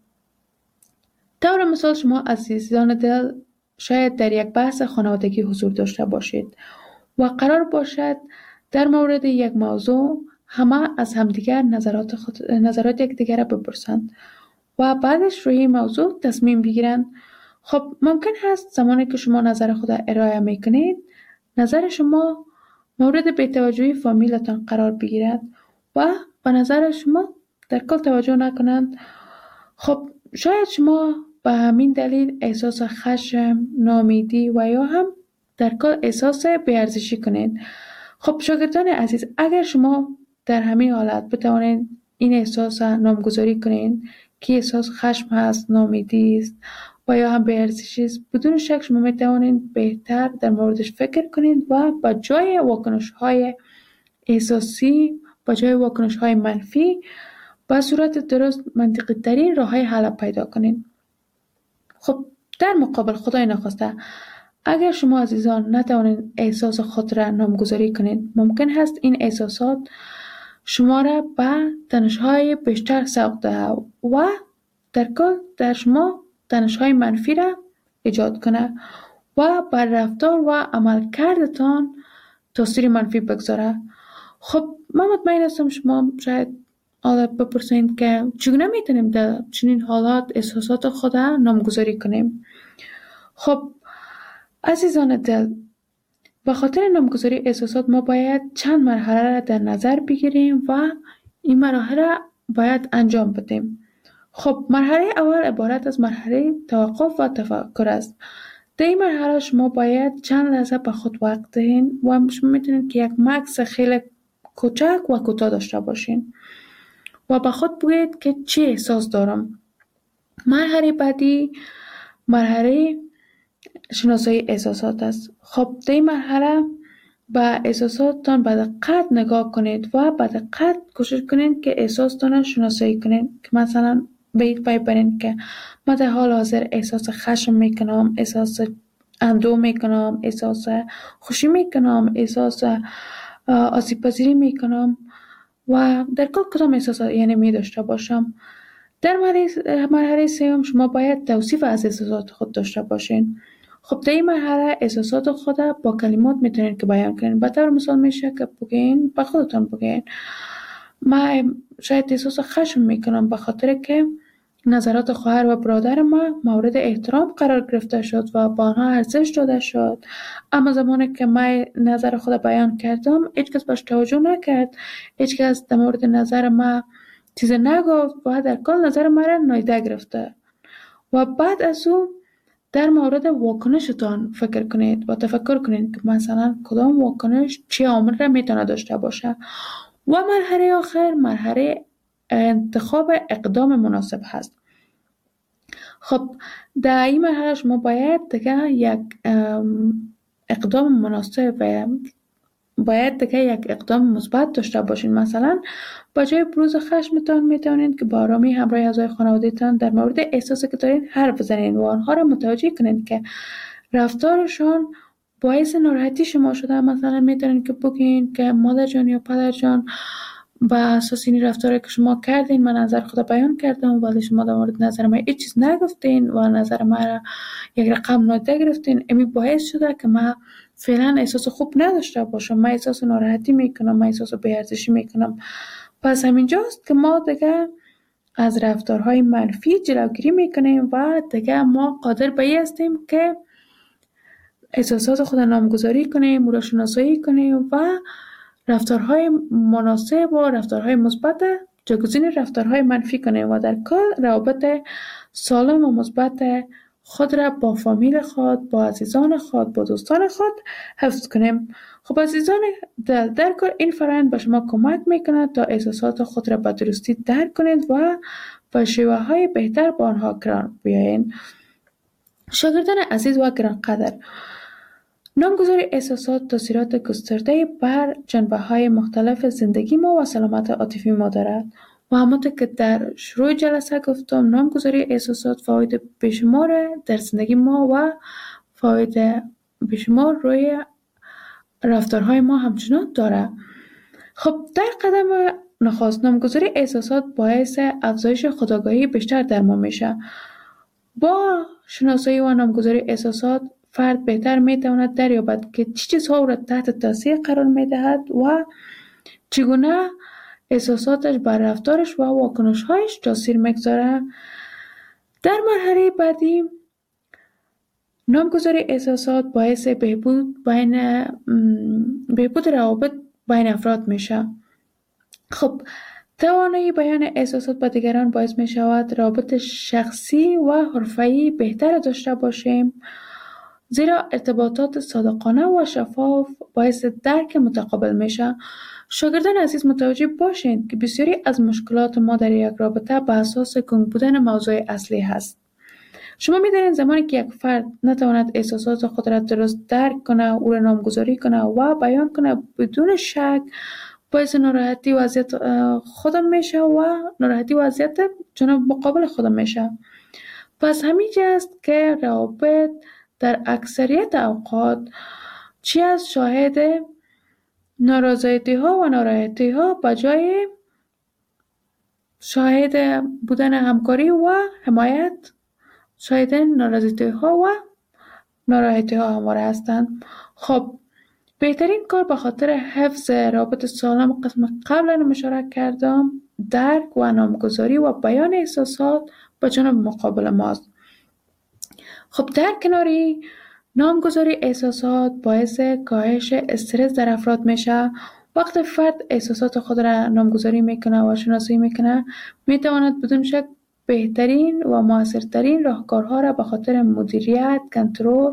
طور مثال شما عزیزان دل شاید در یک بحث خانوادگی حضور داشته باشید و قرار باشد در مورد یک موضوع همه از همدیگر نظرات خود نظرات یکدیگر را بپرسند و بعدش روی این موضوع تصمیم بگیرند. خب ممکن هست زمانی که شما نظر خود ارائه میکنید نظر شما مورد بی‌توجهی فامیلتان قرار بگیرد و به نظر شما در کل توجه نکنند. خب شاید شما به همین دلیل احساس خشم، ناامیدی و یا هم در کل احساس بی‌ارزشی کنید. خب شاگردان عزیز، اگر شما در همین حالت بتوانید این احساس نامگذاری کنید که احساس خشم هست، ناامیدی است و یا هم بی‌ارزشی است، بدون شک شما میتوانید بهتر در موردش فکر کنید و با جای واکنش‌های احساسی، با جای واکنش‌های منفی با صورت درست منطقی ترین راه‌های حل پیدا کنید. خب در مقابل خدای نخواسته اگر شما عزیزان نتوانید احساس خود را نامگذاری کنید، ممکن هست این احساسات شما را به تنش‌های بیشتر سوق دهد و در کل در شما تنش‌های منفی را ایجاد کنه و بر رفتار و عملکردتان تاثیر منفی بگذاره. خب من مطمئن هستم شما شاید حالت بپرسید که چگونه میتونیم در چنین حالات احساسات خود را نامگذاری کنیم. خب عزیزان دل، به خاطر نامگذاری احساسات ما باید چند مرحله را در نظر بگیریم و این مراحل را باید انجام بدیم. خب مرحله اول عبارت از مرحله توقف و تفکر است. در این مرحله شما باید چند لحظه به خود وقت دهید و شما میتونید که یک مکث خیلی کوچک و کوتاه داشته باشین و به خود بگویید که چه احساس دارم. مرحله بعدی مرحله شناسایی احساسات است. خب در این مرحله به احساساتتان به دقت نگاه کنید و به دقت کوشش کنید که احساساتتان را شناسایی کنید. که مثلا بگید پای برین که من در حال حاضر احساس خشم میکنم، احساس اندوه میکنم، احساس خوشی میکنم، احساس آسیب پذیری میکنم و در کل کدام احساسات یعنی می داشته باشم. در مرحله سوم شما باید توصیف از احساسات خود داشته باشین. خب در این مرحله احساسات خود با کلمات میتونید که بیان کنین. به طور مثال میشه که بگین، به خودتان بگین من شاید احساس خشم میکنم به خاطر که نظرات خواهر و برادر ما مورد احترام قرار گرفته شد و با آنها ارزش داده شد، اما زمانی که من نظر خود بیان کردم هیچ کس بهش توجه نکرد، هیچ کس در مورد نظر ما چیز نگفت و در کل نظر ما را نادیده گرفته. و بعد از اون در مورد واکنشتان فکر کنید و تفکر کنید که مثلا کدام واکنش چه عامل را میتونه داشته باشه. و مرحله آخر مرحله انتخاب اقدام مناسب هست. خب در این مرحله شما باید دیگه یک اقدام مناسب و باید دیگه یک اقدام مثبت داشته باشین. مثلا با جای بروز خشمتان میتونید که با آرامی همراه اعضای خانواده‌تان در مورد احساسی که دارین حرف بزنید و آنها را متوجه کنید که رفتارشان باعث ناراحتی شما شده. مثلا میتونید که بگین که مادر جان یا پدر جان با اساس این رفتاری که شما کردین من نظر خود بیان کردم ولی شما در مورد نظر من هیچ چیز نگفتین و نظر من را یک رقم نادیده گرفتین. امی باعث شده که من فعلا احساس خوب نداشته باشم، من احساس ناراحتی میکنم، من احساس بی‌ارزشی میکنم. پس همینجاست که ما دیگه از رفتارهای منفی جلوگیری میکنیم و دیگه ما قادر به این هستیم که احساسات خود نامگذاری کنیم، او را شناسایی کنیم و رفتارهای مناسب و رفتارهای مثبت جایگزین رفتارهای منفی کنیم و در کل روابط سالم و مثبت خود را با فامیل خود، با عزیزان خود، با دوستان خود حفظ کنیم. خب عزیزان در در کل این فرآیند به شما کمک میکنه تا احساسات خود را به درستی درک کنید و با شیوه های بهتر با آنها کنار بیایید. شاگردان عزیز و گرانقدر، نامگذاری احساسات تاثیرات گسترده بر جنبه‌های مختلف زندگی ما و سلامت عاطفی ما دارد و همانطور که در شروع جلسه گفتم نامگذاری احساسات فواید بیشمار در زندگی ما و فاید بیشمار روی رفتارهای ما همچنان داره. خب در قدم نخست نامگذاری احساسات باعث افزایش خودآگاهی بیشتر در ما میشه. با شناسایی و نامگذاری احساسات فرد بهتر میتواند دریابد که چه چیزها را تحت تاثیر قرار میدهد و چگونه احساساتش بر رفتارش و واکنش‌هایش تاثیر میگذاره. در مرحله بعدی نامگذاری احساسات باعث بهبود بین بهبود روابط بین افراد میشه. خب توانایی بیان احساسات با دیگران باعث می شود روابط شخصی و حرفه‌ای بهتر داشته باشیم، زیرا ارتباطات صادقانه و شفاف باعث درک متقابل میشه. شاگردان عزیز متوجه باشید که بسیاری از مشکلات ما در یک رابطه به اساس گنگ بودن موضوع اصلی هست. شما می‌دانید زمانی که یک فرد نتواند احساسات خود را درست درک کنه، او را نامگذاری کنه و بیان کنه، بدون شک باعث ناراحتی وضعیت خودم میشه و ناراحتی وضعیت جناب مقابل خودم میشه. پس همینجا است که روابط در اکثریت اوقات چی از شاهد نارضایتی ها و ناراحتی ها به جای شاهد بودن همکاری و حمایت شاهد نارضایتی ها و ناراحتی ها همواره هستند. خب بهترین کار به خاطر حفظ رابط سالم قسم قبلا اشاره کردم درک و نامگذاری و بیان احساسات به جانب مقابل ماست. خب در کناری نامگذاری احساسات باعث کاهش استرس در افراد میشه. وقتی فرد احساسات خود را نامگذاری میکنه و شناسایی میکنه میتواند بدون شک بهترین و موثرترین راهکارها را به خاطر مدیریت، کنترل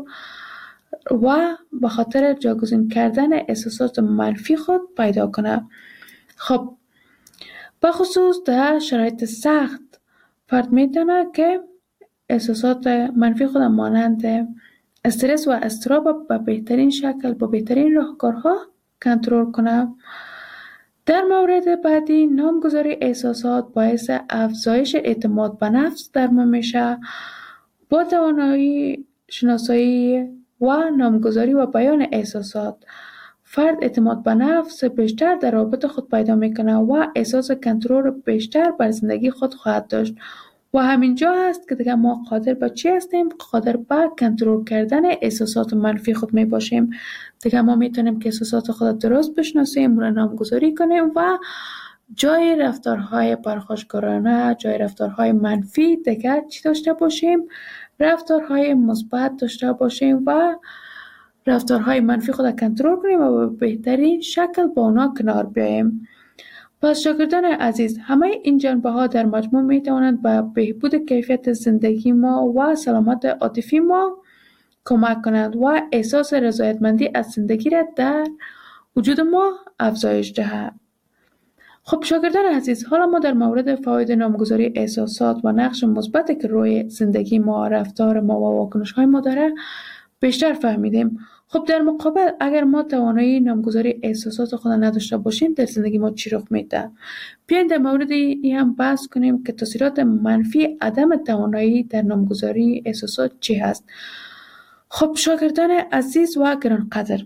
و به خاطر جاگزین کردن احساسات منفی خود پیدا کنه. خب به خصوص در شرایط سخت فرد میتونه که احساسات منفی خود مانند استرس و اضطراب به بهترین شکل با بهترین راهکارها کنترل کنه. در مورد بعدی نامگذاری احساسات باعث افزایش اعتماد به نفس در ما میشه. با توانایی شناسایی و نامگذاری و بیان احساسات فرد اعتماد به نفس بیشتر در رابط خود پیدا میکنه و احساس کنترل بیشتر بر زندگی خود خواهد داشت و همینجا هست که دیگه ما قادر به چی هستیم؟ قادر به کنترل کردن احساسات منفی خود می باشیم. دیگه ما میتونیم که احساسات خود درست بشناسیم، اون را نامگذاری کنیم و جای رفتارهای پرخاشگرانه، جای رفتارهای منفی دیگه چی داشته باشیم؟ رفتارهای مثبت داشته باشیم و رفتارهای منفی خود کنترل کنیم و به بهترین شکل با اونا کنار بیاییم. پس شاگردان عزیز، همه این جنبه ها در مجموع می توانند به بهبود کیفیت زندگی ما و سلامت عاطفی ما کمک کنند و احساس رضایتمندی از زندگی را در وجود ما افزایش دهند. خب شاگردان عزیز، حالا ما در مورد فواید نامگذاری احساسات و نقش مثبتی که روی زندگی ما، رفتار ما و واکنش های ما داره بیشتر فهمیدیم. خب در مقابل اگر ما توانایی نامگذاری احساسات خود نداشته باشیم در زندگی ما چی رخ میده؟ بیاین در مورد این هم بحث کنیم که تاثیرات منفی عدم توانایی در نامگذاری احساسات چی هست. خب شاگردان عزیز و گرانقدر،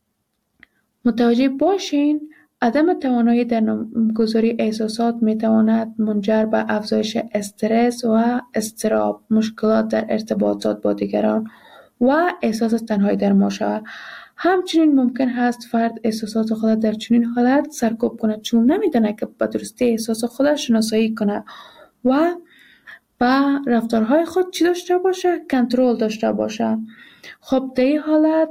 متوجه باشین عدم توانایی در نامگذاری احساسات میتواند منجر به افزایش استرس و اضطراب، مشکلات در ارتباطات با دیگران و احساس تنهایی در ما شود. همچنین ممکن هست فرد احساسات خود در چنین حالت سرکوب کنه چون نمیدونه که به درستی احساس خود شناسایی کنه و با رفتارهای خود چی داشته باشه؟ کنترل داشته باشه. خب در این حالت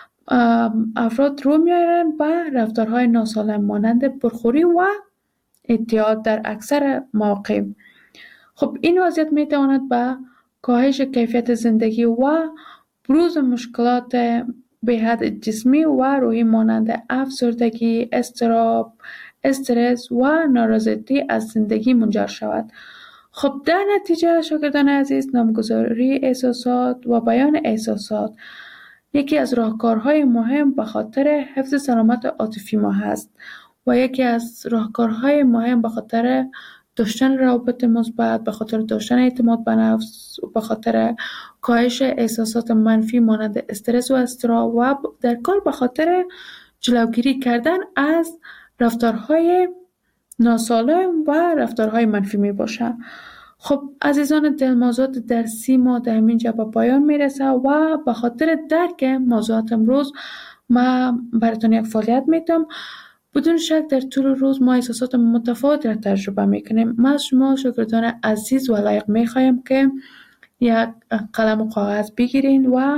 افراد رو میارن به رفتارهای ناسالم مانند پرخوری و اعتیاد در اکثر مواقع. خب این وضعیت میتواند به کاهش کیفیت زندگی و بروز مشکلات به حد جسمی و روحی مانند افسردگی، اضطراب، استرس و نارضایتی از زندگی منجر شود. خب در نتیجه شاگردان عزیز، نامگذاری احساسات و بیان احساسات یکی از راهکارهای مهم به خاطر حفظ سلامت عاطفی ما هست و یکی از راهکارهای مهم به خاطر داشتن روابط مثبت، به خاطر داشتن اعتماد به نفس، به خاطر کاهش احساسات منفی مانند استرس و اضطراب و در کل به خاطر جلوگیری کردن از رفتارهای ناسالم و رفتارهای منفی می باشه. خب عزیزان دل، موضوعات درسی ما در همینجا به پایان میرسه و به خاطر درک موضوعات امروز ما براتون یک فعالیت میتم. بدون شک در طول روز ما احساسات متفاوت را تجربه میکنیم. ما از شما شاگردان عزیز و لایق میخوایم که یک قلم و کاغذ بگیرین و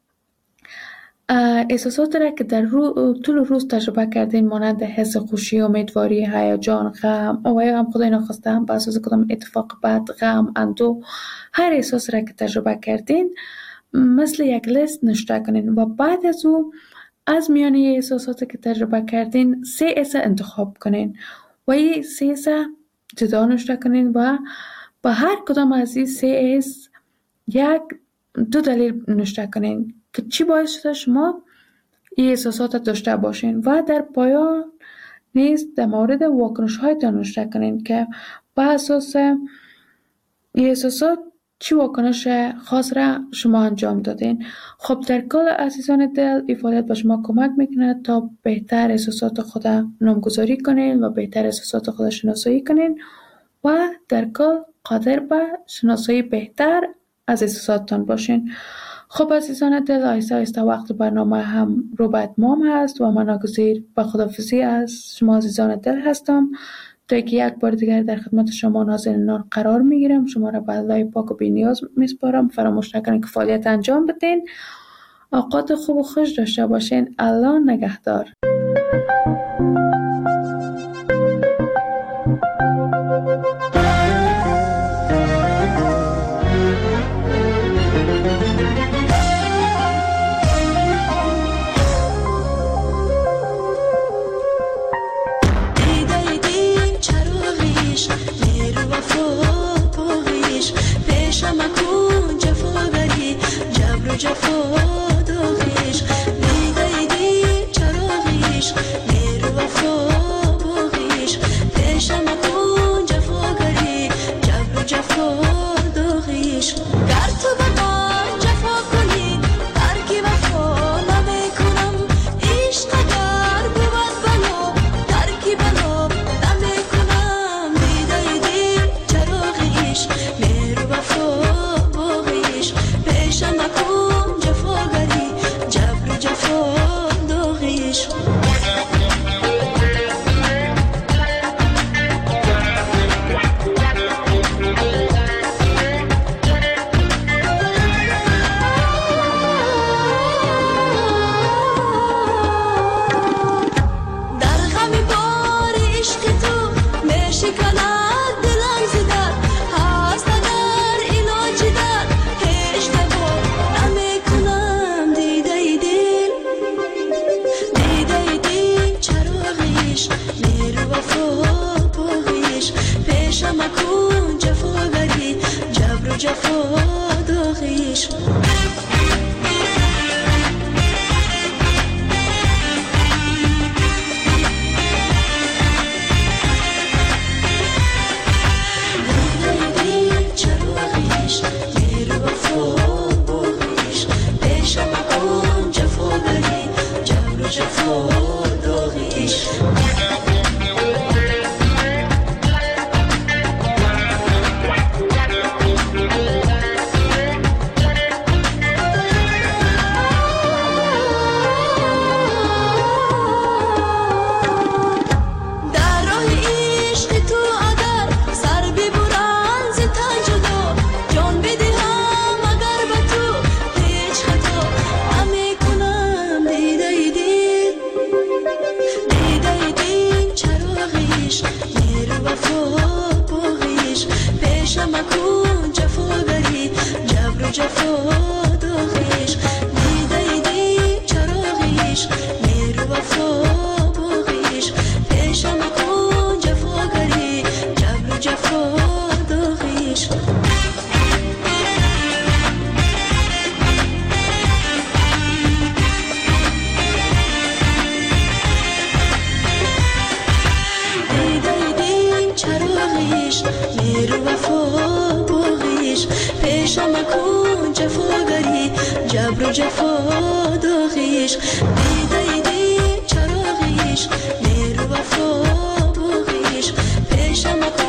احساسات را که در رو طول روز تجربه کردین مانند حس خوشی، امیدواری، هیجان، غم و یا هم خدای ناخواسته هم به اساس کدام اتفاق بد، غم، اندوه، هر احساس را که تجربه کردین مثل یک لیست نوشته کنین و بعد از او از میان احساساتی که تجربه کردین سه اس انتخاب کنین و این سه اس جدا نوشته کنین و با هر کدام از این سه اس یک دو دلیل نوشته کنین که چی باعث شده شما این احساسات داشته باشین و در پایان نیز در مورد واکنش هایتان نوشته کنین که با اساس این احساسات چی واکنش خاص را شما انجام دادین. خب در کل عزیزان دل، این فعالیت به شما کمک میکنه تا بهتر احساسات خود نامگذاری کنین و بهتر احساسات خود شناسایی کنین و در کل قادر به شناسایی بهتر از احساساتتان باشین. خب عزیزان دل، آیسته آیسته وقت برنامه هم رو به اتمام هست و من ناگزیر به خداحافظی از شما عزیزان دل هستم تا که یک بار دیگر در خدمت شما نازنینان قرار میگیرم. شما را به الله پاک و بی‌نیاز میسپارم. فراموش نکنید که فعالیت انجام بدین. اوقات خوب و خوش داشته باشین. الله نگهدار. چراغیش مهر و وفا باغیش پیشم کن جفاگری جبر و جفا داغیش دیده دی چراغیش مهر و وفا باغیش پیشم